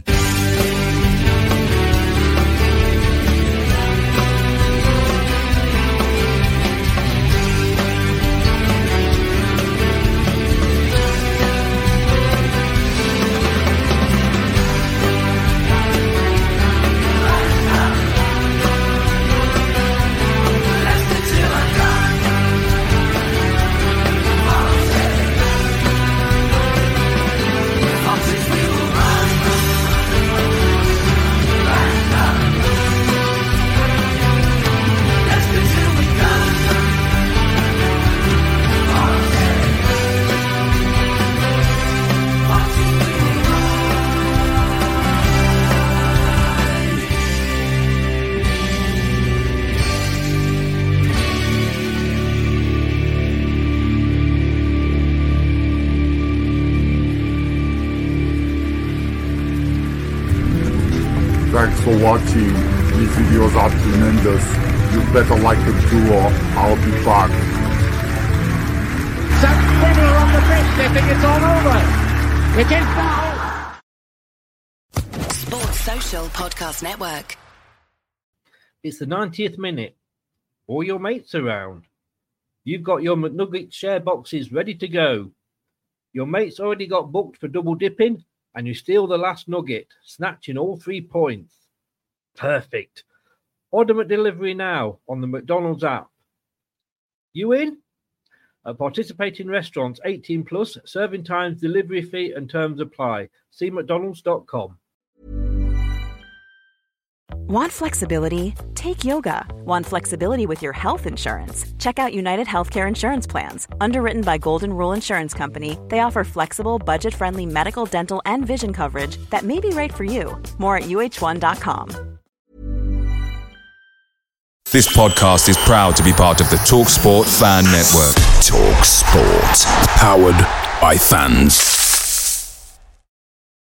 Thanks for watching. These videos are tremendous. You better like them too or I'll be back. Some City on the pitch. They think it's all over. It is now. Sports Social Podcast Network. It's the ninetieth minute. All your mates around. You've got your McNugget share boxes ready to go. Your mates already got booked for double dipping, and you steal the last nugget, snatching all three points. Perfect. Order McDelivery now on the McDonald's app. You in? At participating restaurants, eighteen plus, serving times, delivery fee and terms apply. See mcdonalds dot com. Want flexibility? Take yoga. Want flexibility with your health insurance? Check out United Healthcare Insurance Plans. Underwritten by Golden Rule Insurance Company, they offer flexible, budget-friendly medical, dental, and vision coverage that may be right for you. More at U H one dot com. This podcast is proud to be part of the TalkSport Fan Network. TalkSport. Powered by fans.